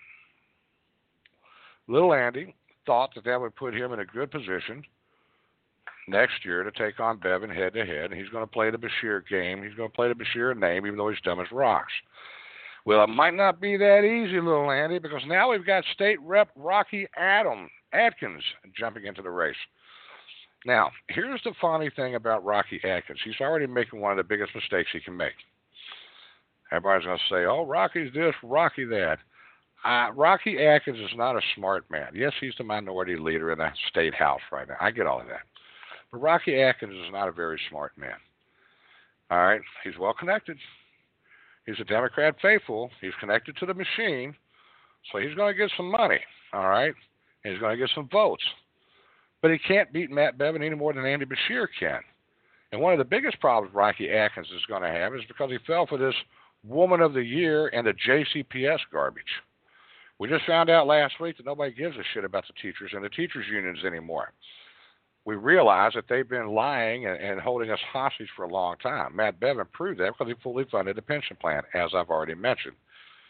little Andy thought that would put him in a good position next year to take on Bevin head-to-head, and he's going to play the Beshear game. He's going to play the Beshear name, even though he's dumb as rocks. Well, it might not be that easy, little Andy, because now we've got State Rep Rocky Adkins jumping into the race. Now, here's the funny thing about Rocky Adkins. He's already making one of the biggest mistakes he can make. Everybody's going to say, oh, Rocky's this, Rocky that. Rocky Adkins is not a smart man. Yes, he's the minority leader in the state house right now. I get all of that. But Rocky Adkins is not a very smart man. All right? He's well connected. He's a Democrat faithful. He's connected to the machine. So he's going to get some money. All right? And he's going to get some votes. But he can't beat Matt Bevin any more than Andy Beshear can. And one of the biggest problems Rocky Adkins is going to have is because he fell for this Woman of the Year and the JCPS garbage. We just found out last week that nobody gives a shit about the teachers and the teachers' unions anymore. We realize that they've been lying and holding us hostage for a long time. Matt Bevin proved that because he fully funded the pension plan, as I've already mentioned.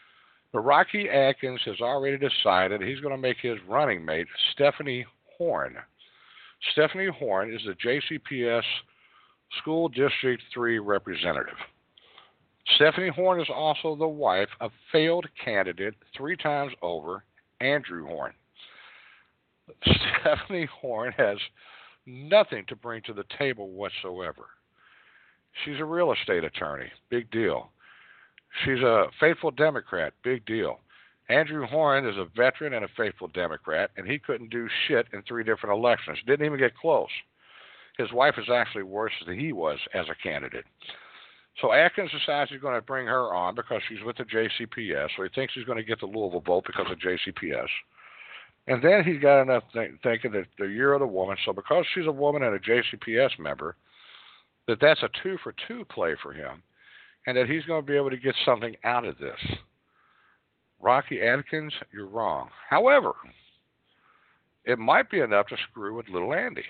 But Rocky Adkins has already decided he's going to make his running mate Stephanie Horn. Stephanie Horn is the JCPS School District 3 representative. Stephanie Horn is also the wife of failed candidate 3 times over, Andrew Horn. Stephanie Horn has nothing to bring to the table whatsoever. She's a real estate attorney, big deal. She's a faithful Democrat, big deal. Andrew Horn is a veteran and a faithful Democrat, and he couldn't do shit in 3 different elections. Didn't even get close. His wife is actually worse than he was as a candidate. So Atkins decides he's going to bring her on because she's with the JCPS, so he thinks he's going to get the Louisville vote because of JCPS. And then he's got enough thinking that the year of the woman, so because she's a woman and a JCPS member, that's a 2-for-2 play for him, and that he's going to be able to get something out of this. Rocky Adkins, you're wrong. However, it might be enough to screw with little Andy.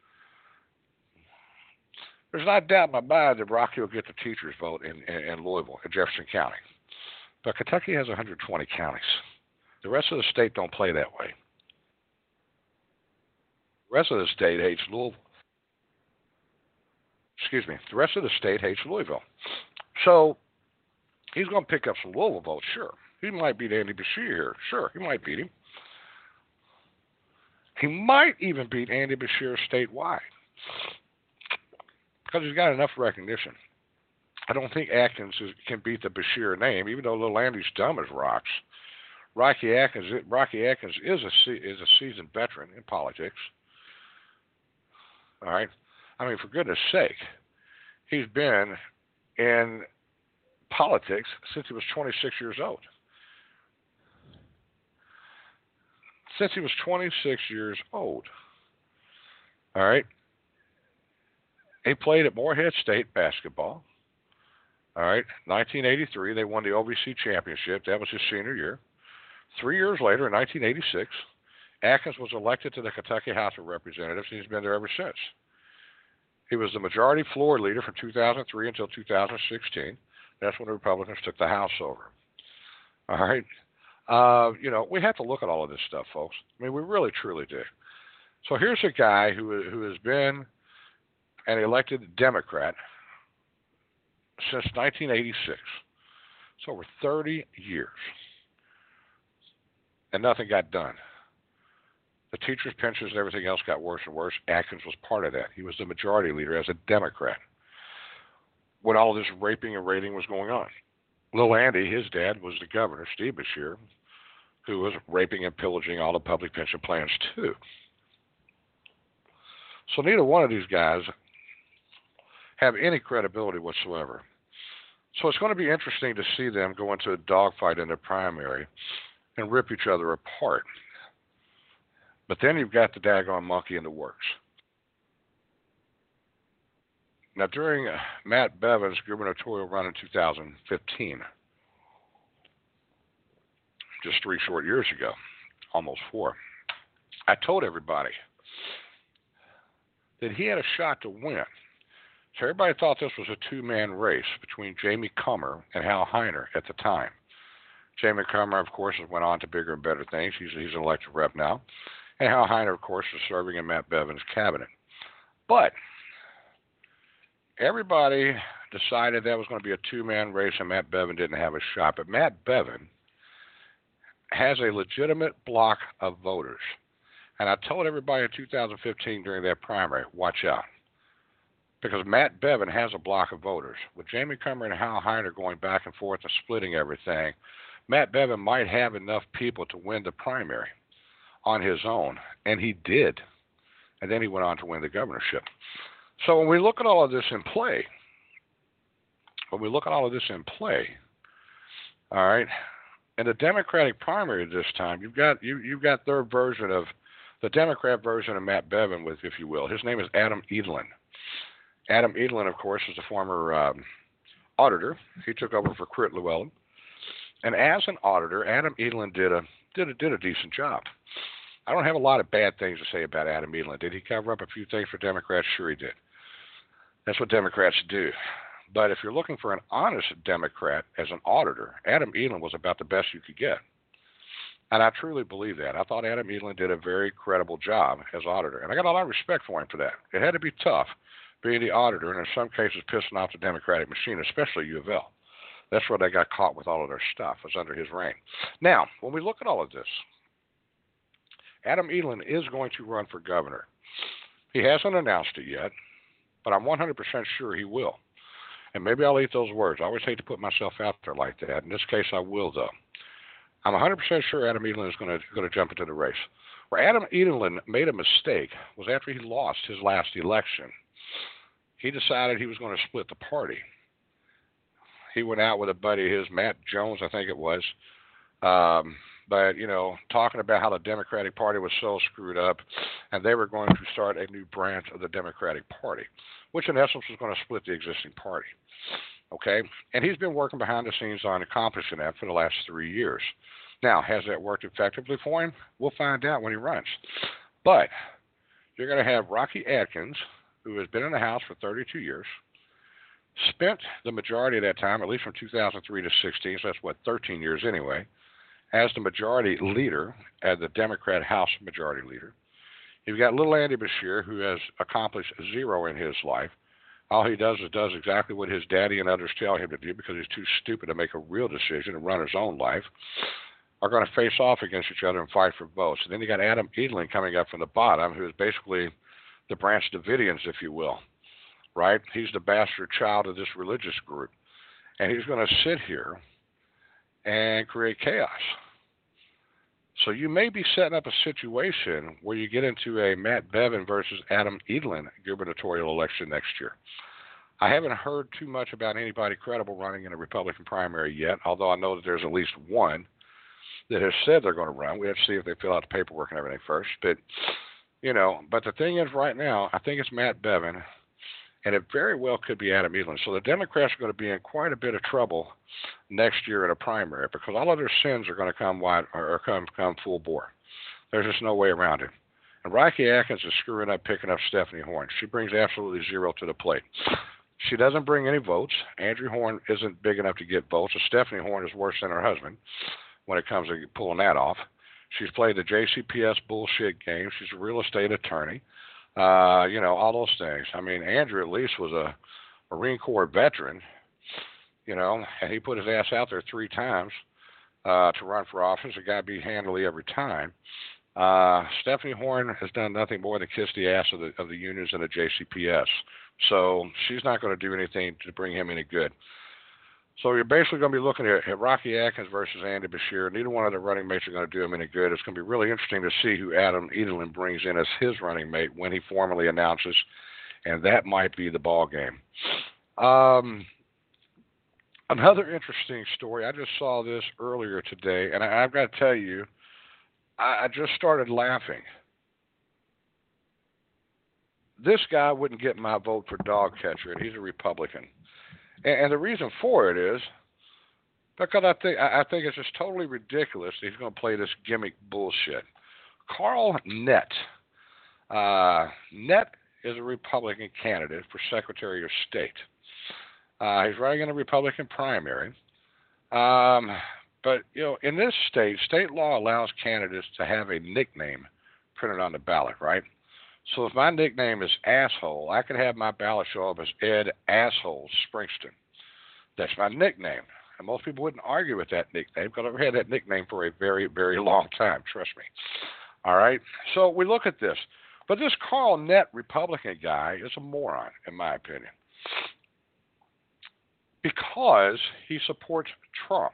There's not a doubt in my mind that Rocky will get the teacher's vote in Louisville, in Jefferson County. But Kentucky has 120 counties. The rest of the state don't play that way. The rest of the state hates Louisville. Excuse me. The rest of the state hates Louisville. So he's going to pick up some Louisville votes, sure. He might beat Andy Beshear here. Sure, he might beat him. He might even beat Andy Beshear statewide because he's got enough recognition. I don't think Atkins can beat the Beshear name, even though little Andy's dumb as rocks. Rocky Atkins is a seasoned veteran in politics. All right? I mean, for goodness sake, he's been in politics since he was 26 years old. Since he was 26 years old. All right? He played at Morehead State basketball. All right? 1983, they won the OVC championship. That was his senior year. 3 years later, in 1986, Atkins was elected to the Kentucky House of Representatives, and he's been there ever since. He was the majority floor leader from 2003 until 2016. That's when the Republicans took the House over. All right? We have to look at all of this stuff, folks. I mean, we really, truly do. So here's a guy who has been an elected Democrat since 1986. It's over 30 years. And nothing got done. The teachers' pensions and everything else got worse and worse. Atkins was part of that. He was the majority leader as a Democrat when all this raping and raiding was going on. Little Andy, his dad, was the governor, Steve Beshear, who was raping and pillaging all the public pension plans too. So neither one of these guys have any credibility whatsoever. So it's going to be interesting to see them go into a dogfight in the primary and rip each other apart. But then you've got the daggone monkey in the works. Now, during Matt Bevin's gubernatorial run in 2015, just 3 short years ago, almost 4, I told everybody that he had a shot to win. So everybody thought this was a 2-man race between Jamie Comer and Hal Heiner at the time. Jamie Comer, of course, went on to bigger and better things. He's an elected rep now. And Hal Heiner, of course, is serving in Matt Bevin's cabinet. But everybody decided that was going to be a 2-man race and Matt Bevin didn't have a shot. But Matt Bevin has a legitimate block of voters. And I told everybody in 2015 during that primary, watch out. Because Matt Bevin has a block of voters. With Jamie Comer and Hal Heiner going back and forth and splitting everything, Matt Bevin might have enough people to win the primary on his own. And he did. And then he went on to win the governorship. So when we look at all of this in play, all right, in the Democratic primary this time, you've got their version of the Democrat version of Matt Bevin, with, if you will. His name is Adam Edelin. Adam Edelin, of course, is a former auditor. He took over for Crit Llewellyn, and as an auditor, Adam Edelin did a decent job. I don't have a lot of bad things to say about Adam Edelin. Did he cover up a few things for Democrats? Sure he did. That's what Democrats do. But if you're looking for an honest Democrat as an auditor, Adam Edelin was about the best you could get. And I truly believe that. I thought Adam Edelin did a very credible job as auditor. And I got a lot of respect for him for that. It had to be tough being the auditor and in some cases pissing off the Democratic machine, especially U of L. That's where they got caught with all of their stuff, was under his reign. Now, when we look at all of this, Adam Edelin is going to run for governor. He hasn't announced it yet, but I'm 100% sure he will. And maybe I'll eat those words. I always hate to put myself out there like that. In this case, I will, though. I'm 100% sure Adam Edelin is going to jump into the race. Where Adam Edelin made a mistake was after he lost his last election. He decided he was going to split the party. He went out with a buddy of his, Matt Jones, I think it was, but, you know, talking about how the Democratic Party was so screwed up and they were going to start a new branch of the Democratic Party, which in essence was going to split the existing party. Okay? And he's been working behind the scenes on accomplishing that for the last 3 years. Now, has that worked effectively for him? We'll find out when he runs. But you're going to have Rocky Adkins, who has been in the House for 32 years, spent the majority of that time, at least from 2003 to 16, so that's, 13 years anyway, as the majority leader, as the Democrat House majority leader. You've got little Andy Beshear, who has accomplished zero in his life. All he does is does exactly what his daddy and others tell him to do because he's too stupid to make a real decision and run his own life, are going to face off against each other and fight for votes. And then you got Adam Edelin coming up from the bottom, who is basically the Branch Davidians, if you will, right? He's the bastard child of this religious group. And he's going to sit here and create chaos. So you may be setting up a situation where you get into a Matt Bevin versus Adam Edelin gubernatorial election next year. I haven't heard too much about anybody credible running in a Republican primary yet, although I know that there's at least one that has said they're going to run. We have to see if they fill out the paperwork and everything first. But, you know, but the thing is right now, I think it's Matt Bevin, and it very well could be Adam Edelin. So the Democrats are going to be in quite a bit of trouble next year in a primary because all of their sins are going to come wide or come full bore. There's just no way around it. And Rocky Adkins is screwing up picking up Stephanie Horn. She brings absolutely zero to the plate. She doesn't bring any votes. Andrew Horn isn't big enough to get votes. So Stephanie Horn is worse than her husband when it comes to pulling that off. She's played the JCPS bullshit game. She's a real estate attorney. You know, all those things. I mean, Andrew at least was a Marine Corps veteran, you know, and he put his ass out there 3 times to run for office. The guy beat handily every time. Stephanie Horn has done nothing more than kiss the ass of the unions and the JCPS. So she's not going to do anything to bring him any good. So you're basically going to be looking at Rocky Adkins versus Andy Beshear. Neither one of the running mates are going to do him any good. It's going to be really interesting to see who Adam Edelin brings in as his running mate when he formally announces, and that might be the ball game. Another interesting story. I just saw this earlier today, and I've got to tell you, I just started laughing. This guy wouldn't get my vote for dog catcher, and he's a Republican. And the reason for it is because I think it's just totally ridiculous that he's going to play this gimmick bullshit. Carl Nett. Nett is a Republican candidate for Secretary of State. He's running in a Republican primary. But, you know, in this state law allows candidates to have a nickname printed on the ballot, right? So if my nickname is Asshole, I could have my ballot show up as Ed Asshole Springston. That's my nickname. And most people wouldn't argue with that nickname because I've had that nickname for a very, very long time, trust me. All right? So we look at this. But this Carl Nett Republican guy is a moron, in my opinion, because he supports Trump.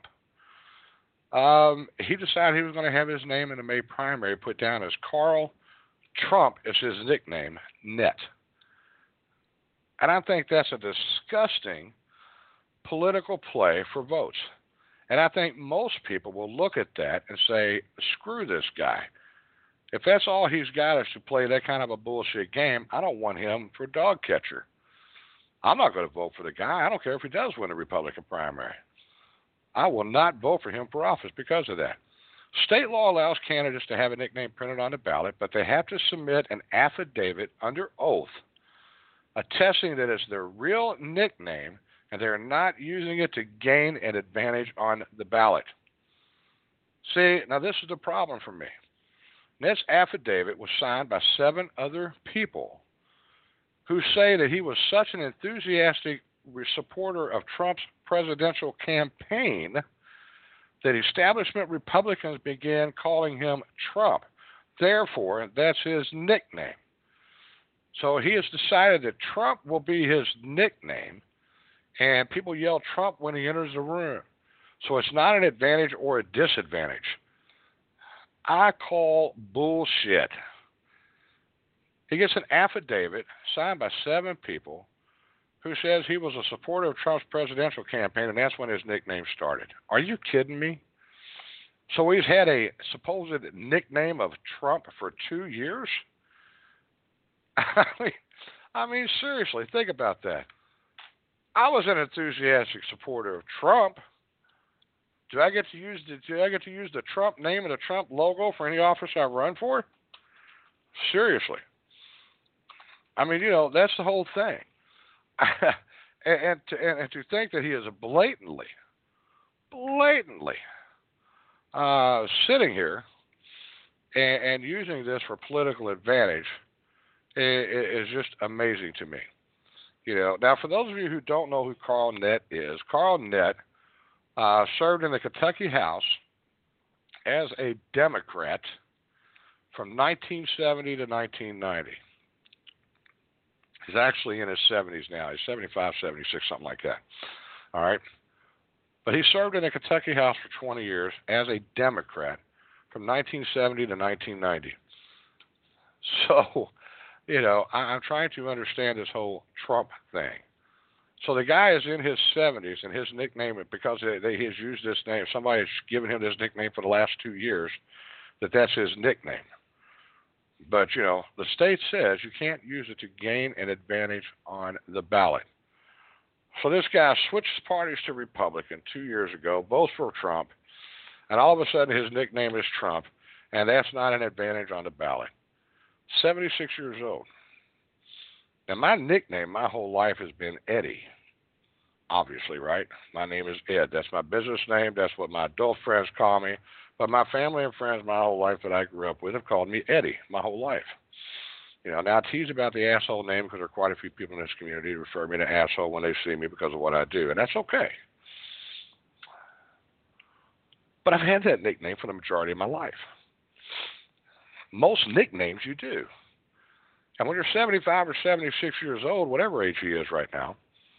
He decided he was going to have his name in the May primary put down as Carl Trump is his nickname, Nett. And I think that's a disgusting political play for votes. And I think most people will look at that and say, screw this guy. If that's all he's got is to play that kind of a bullshit game, I don't want him for dog catcher. I'm not going to vote for the guy. I don't care if he does win a Republican primary. I will not vote for him for office because of that. State law allows candidates to have a nickname printed on the ballot, but they have to submit an affidavit under oath attesting that it's their real nickname and they're not using it to gain an advantage on the ballot. See, now this is the problem for me. This affidavit was signed by 7 other people who say that he was such an enthusiastic supporter of Trump's presidential campaign that establishment Republicans began calling him Trump. Therefore, that's his nickname. So he has decided that Trump will be his nickname, and people yell Trump when he enters the room. So it's not an advantage or a disadvantage. I call bullshit. He gets an affidavit signed by 7 people who says he was a supporter of Trump's presidential campaign, and that's when his nickname started. Are you kidding me? So he's had a supposed nickname of Trump for 2 years? I mean, seriously, think about that. I was an enthusiastic supporter of Trump. Do I get to use the Trump name and the Trump logo for any office I run for? Seriously. I mean, that's the whole thing. and to think that he is blatantly sitting here and using this for political advantage is just amazing to me. Now for those of you who don't know who Carl Nett is, Carl Nett served in the Kentucky House as a Democrat from 1970 to 1990. He's actually in his 70s now. He's 75, 76, something like that. All right? But he served in the Kentucky House for 20 years as a Democrat from 1970 to 1990. So, I'm trying to understand this whole Trump thing. So the guy is in his 70s, and his nickname, because he has used this name, somebody has given him this nickname for the last 2 years, that's his nickname. But, the state says you can't use it to gain an advantage on the ballot. So this guy switches parties to Republican 2 years ago, both for Trump, and all of a sudden his nickname is Trump, and that's not an advantage on the ballot. 76 years old. Now, my nickname my whole life has been Eddie, obviously, right? My name is Ed. That's my business name. That's what my adult friends call me. But my family and friends my whole life that I grew up with have called me Eddie my whole life. Now I tease about the asshole name because there are quite a few people in this community who refer me to asshole when they see me because of what I do, and that's okay. But I've had that nickname for the majority of my life. Most nicknames you do. And when you're 75 or 76 years old, whatever age he is right now,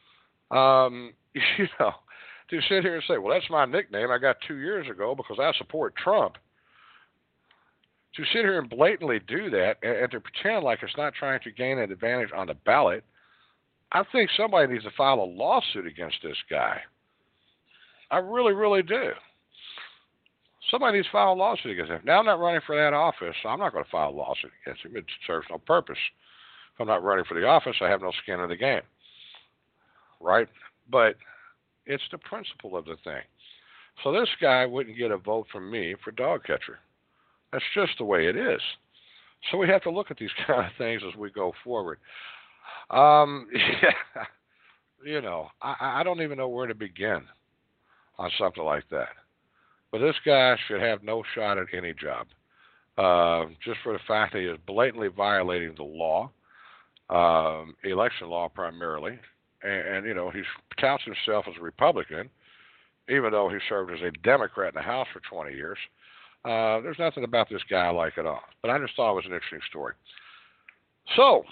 to sit here and say, well, that's my nickname I got 2 years ago because I support Trump. To sit here and blatantly do that and to pretend like it's not trying to gain an advantage on the ballot, I think somebody needs to file a lawsuit against this guy. I really, really do. Somebody needs to file a lawsuit against him. Now, I'm not running for that office, so I'm not going to file a lawsuit against him. It serves no purpose. If I'm not running for the office, I have no skin in the game. Right? But it's the principle of the thing. So this guy wouldn't get a vote from me for dog catcher. That's just the way it is. So we have to look at these kind of things as we go forward. I don't even know where to begin on something like that. But this guy should have no shot at any job, just for the fact that he is blatantly violating the law, election law primarily, and he touts himself as a Republican, even though he served as a Democrat in the House for 20 years. There's nothing about this guy I like at all. But I just thought it was an interesting story. So,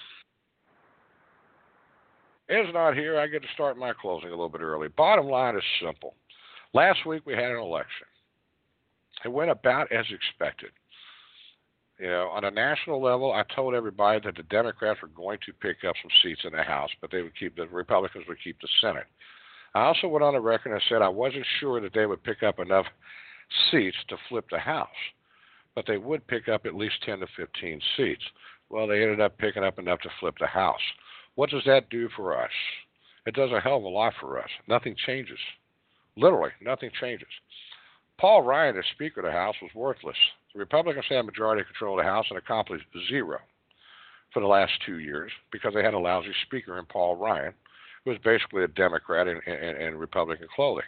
Ed's not here. I get to start my closing a little bit early. Bottom line is simple. Last week we had an election. It went about as expected. On a national level, I told everybody that the Democrats were going to pick up some seats in the House, but the Republicans would keep the Senate. I also went on the record and said I wasn't sure that they would pick up enough seats to flip the House, but they would pick up at least 10 to 15 seats. Well, they ended up picking up enough to flip the House. What does that do for us? It does a hell of a lot for us. Nothing changes. Literally, nothing changes. Paul Ryan, as Speaker of the House, was worthless. The Republicans had majority control of the House and accomplished zero for the last 2 years because they had a lousy Speaker in Paul Ryan. who was basically a Democrat in Republican clothing.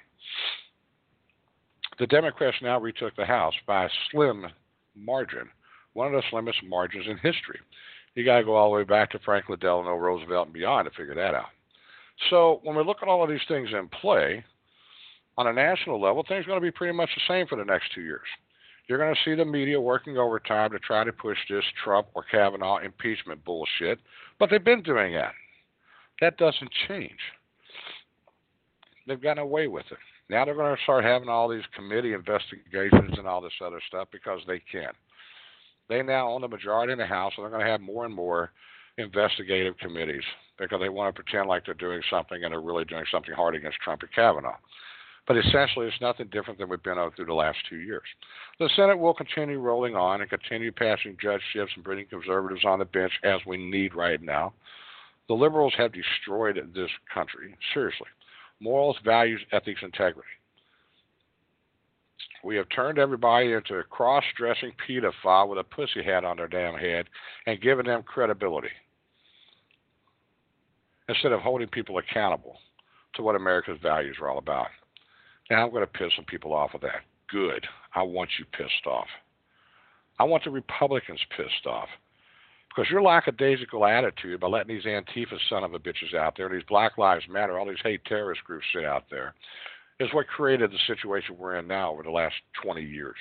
The Democrats now retook the House by a slim margin, one of the slimmest margins in history. You got to go all the way back to Franklin Delano Roosevelt and beyond to figure that out. So when we look at all of these things in play, on a national level, things are going to be pretty much the same for the next 2 years. You're going to see the media working overtime to try to push this Trump or Kavanaugh impeachment bullshit, but they've been doing that. That doesn't change. They've gotten away with it. Now they're going to start having all these committee investigations and all this other stuff because they can. They now own the majority in the House, and they're going to have more and more investigative committees because they want to pretend like they're doing something and they're really doing something hard against Trump and Kavanaugh. But essentially, it's nothing different than we've been on through the last 2 years. The Senate will continue rolling on and continue passing judgeships and bringing conservatives on the bench as we need right now. The liberals have destroyed this country, seriously. Morals, values, ethics, integrity. We have turned everybody into a cross-dressing pedophile with a pussy hat on their damn head and given them credibility instead of holding people accountable to what America's values are all about. Now I'm going to piss some people off with that. Good. I want you pissed off. I want the Republicans pissed off. Because your lackadaisical attitude by letting these Antifa son of a bitches out there, these Black Lives Matter, all these hate terrorist groups sit out there, is what created the situation we're in now over the last 20 years.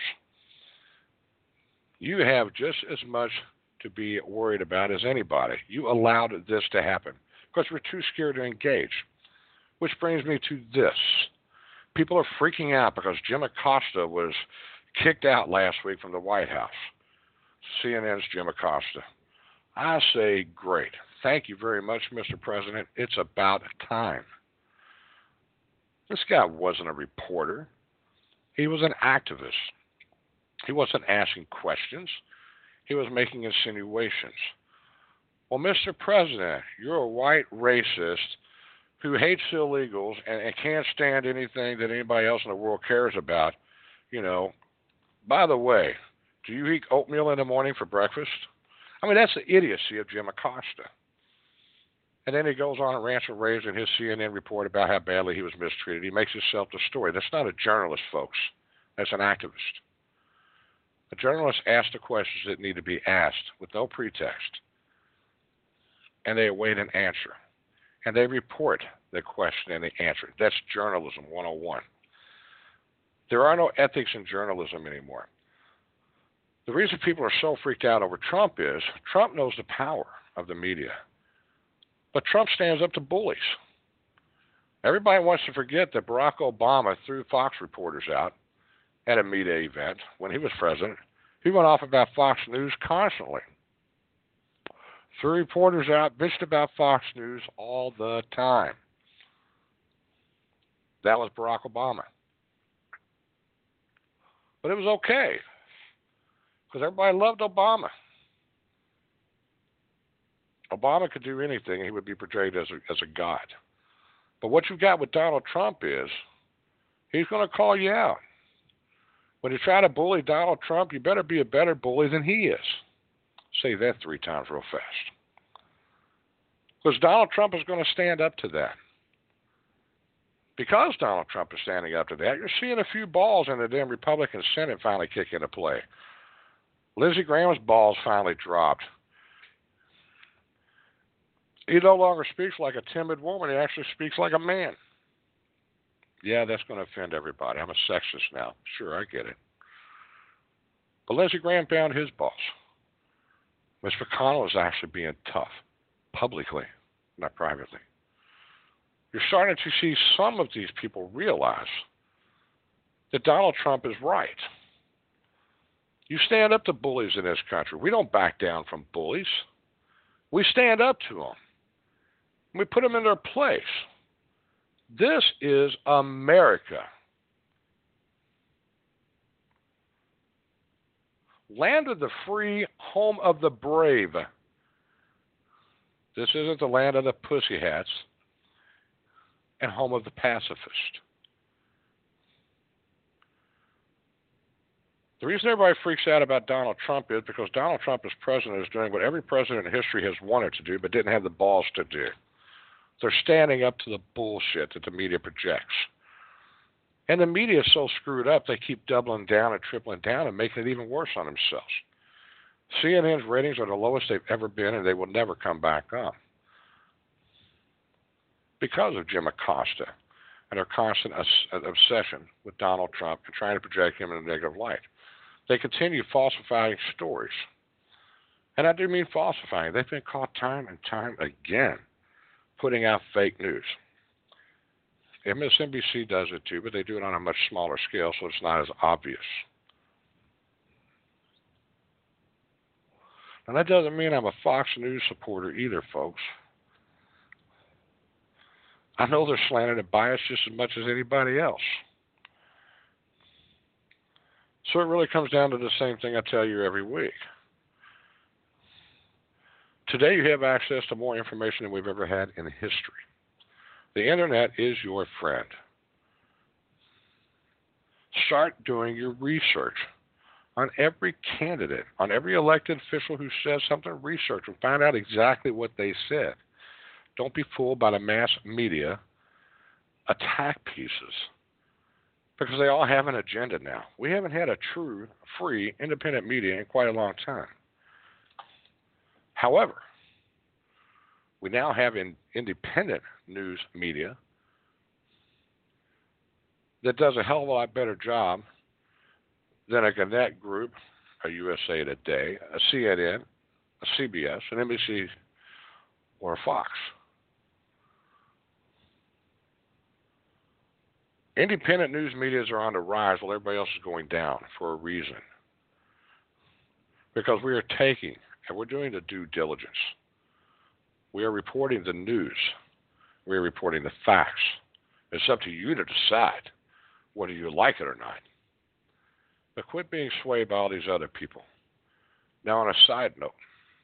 You have just as much to be worried about as anybody. You allowed this to happen because we're too scared to engage. Which brings me to this. People are freaking out because Jim Acosta was kicked out last week from the White House. CNN's Jim Acosta. I say, great. Thank you very much, Mr. President. It's about time. This guy wasn't a reporter. He was an activist. He wasn't asking questions. He was making insinuations. Well, Mr. President, you're a white racist who hates illegals and can't stand anything that anybody else in the world cares about. You know, by the way, do you eat oatmeal in the morning for breakfast? I mean, that's the idiocy of Jim Acosta. And then he goes on and rants and raves in his CNN report about how badly he was mistreated. He makes himself the story. That's not a journalist, folks. That's an activist. A journalist asks the questions that need to be asked with no pretext. And they await an answer. And they report the question and the answer. That's journalism 101. There are no ethics in journalism anymore. The reason people are so freaked out over Trump is Trump knows the power of the media. But Trump stands up to bullies. Everybody wants to forget that Barack Obama threw Fox reporters out at a media event when he was president. He went off about Fox News constantly. Threw reporters out, bitched about Fox News all the time. That was Barack Obama. But it was okay. Because everybody loved Obama. Obama could do anything, and he would be portrayed as a god. But what you've got with Donald Trump is he's going to call you out. When you try to bully Donald Trump, you better be a better bully than he is. Say that 3 times real fast. Because Donald Trump is going to stand up to that. Because Donald Trump is standing up to that, you're seeing a few balls in the damn Republican Senate finally kick into play. Lindsey Graham's balls finally dropped. He no longer speaks like a timid woman. He actually speaks like a man. Yeah, that's going to offend everybody. I'm a sexist now. Sure, I get it. But Lindsey Graham found his balls. Mitch McConnell is actually being tough, publicly, not privately. You're starting to see some of these people realize that Donald Trump is right. You stand up to bullies in this country. We don't back down from bullies. We stand up to them. We put them in their place. This is America. Land of the free, home of the brave. This isn't the land of the pussy hats and home of the pacifist. The reason everybody freaks out about Donald Trump is because Donald Trump as president is doing what every president in history has wanted to do but didn't have the balls to do. They're standing up to the bullshit that the media projects. And the media is so screwed up, they keep doubling down and tripling down and making it even worse on themselves. CNN's ratings are the lowest they've ever been, and they will never come back up because of Jim Acosta and their constant obsession with Donald Trump and trying to project him in a negative light. They continue falsifying stories. And I do mean falsifying. They've been caught time and time again putting out fake news. MSNBC does it too, but they do it on a much smaller scale, so it's not as obvious. And that doesn't mean I'm a Fox News supporter either, folks. I know they're slanted and biased just as much as anybody else. So it really comes down to the same thing I tell you every week. Today you have access to more information than we've ever had in history. The internet is your friend. Start doing your research on every candidate, on every elected official who says something. Research and find out exactly what they said. Don't be fooled by the mass media attack pieces, because they all have an agenda now. We haven't had a true, free, independent media in quite a long time. However, we now have an independent news media that does a hell of a lot better job than a Gannett Group, a USA Today, a CNN, a CBS, an NBC, or a Fox. Independent news medias are on the rise while everybody else is going down for a reason. Because we are taking, and we're doing the due diligence. We are reporting the news. We are reporting the facts. It's up to you to decide whether you like it or not. But quit being swayed by all these other people. Now, on a side note,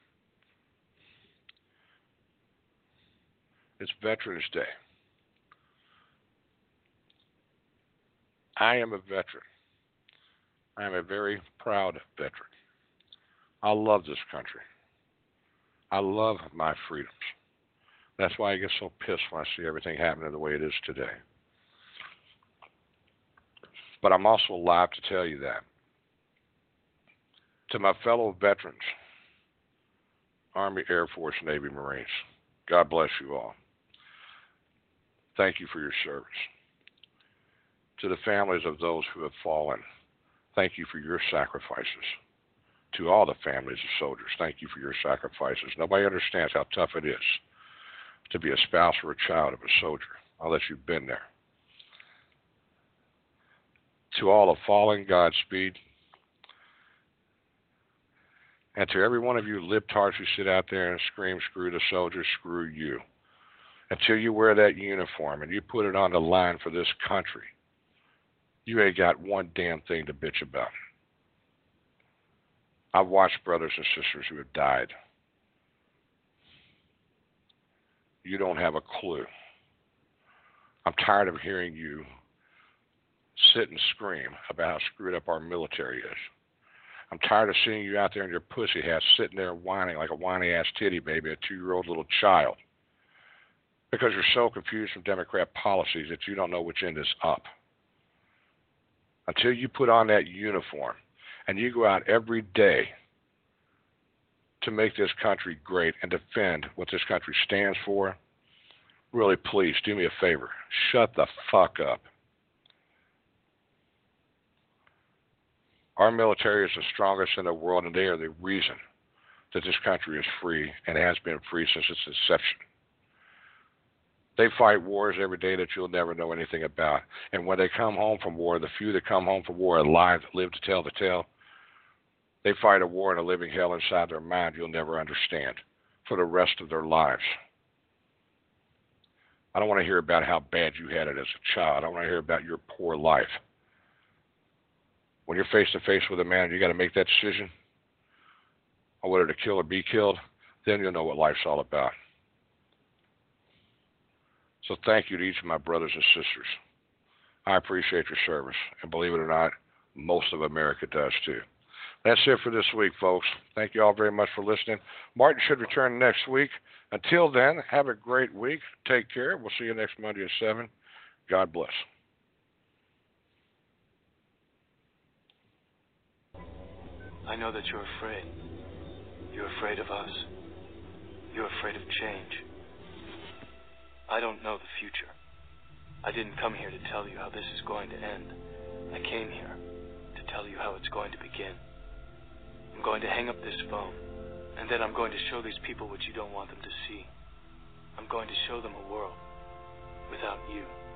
it's Veterans Day. I am a veteran. I am a very proud veteran. I love this country. I love my freedoms. That's why I get so pissed when I see everything happening the way it is today. But I'm also alive to tell you that. To my fellow veterans, Army, Air Force, Navy, Marines, God bless you all. Thank you for your service. To the families of those who have fallen, thank you for your sacrifices. To all the families of soldiers, thank you for your sacrifices. Nobody understands how tough it is to be a spouse or a child of a soldier, unless you've been there. To all the fallen, Godspeed. And to every one of you libtards who sit out there and scream, screw the soldiers, screw you. Until you wear that uniform and you put it on the line for this country, you ain't got one damn thing to bitch about. I've watched brothers and sisters who have died. You don't have a clue. I'm tired of hearing you sit and scream about how screwed up our military is. I'm tired of seeing you out there in your pussy hat sitting there whining like a whiny-ass titty baby, a 2-year-old little child, because you're so confused from Democrat policies that you don't know which end is up. Until you put on that uniform and you go out every day to make this country great and defend what this country stands for, really, please, do me a favor. Shut the fuck up. Our military is the strongest in the world, and they are the reason that this country is free and has been free since its inception. They fight wars every day that you'll never know anything about. And when they come home from war, the few that come home from war alive that live to tell the tale, they fight a war in a living hell inside their mind you'll never understand for the rest of their lives. I don't want to hear about how bad you had it as a child. I don't want to hear about your poor life. When you're face to face with a man and you got to make that decision on whether to kill or be killed, then you'll know what life's all about. So thank you to each of my brothers and sisters. I appreciate your service, and believe it or not, most of America does too. That's it for this week, folks. Thank you all very much for listening. Martin should return next week. Until then, have a great week. Take care. We'll see you next Monday at 7. God bless. I know that you're afraid. You're afraid of us. You're afraid of change. I don't know the future. I didn't come here to tell you how this is going to end. I came here to tell you how it's going to begin. I'm going to hang up this phone, and then I'm going to show these people what you don't want them to see. I'm going to show them a world without you.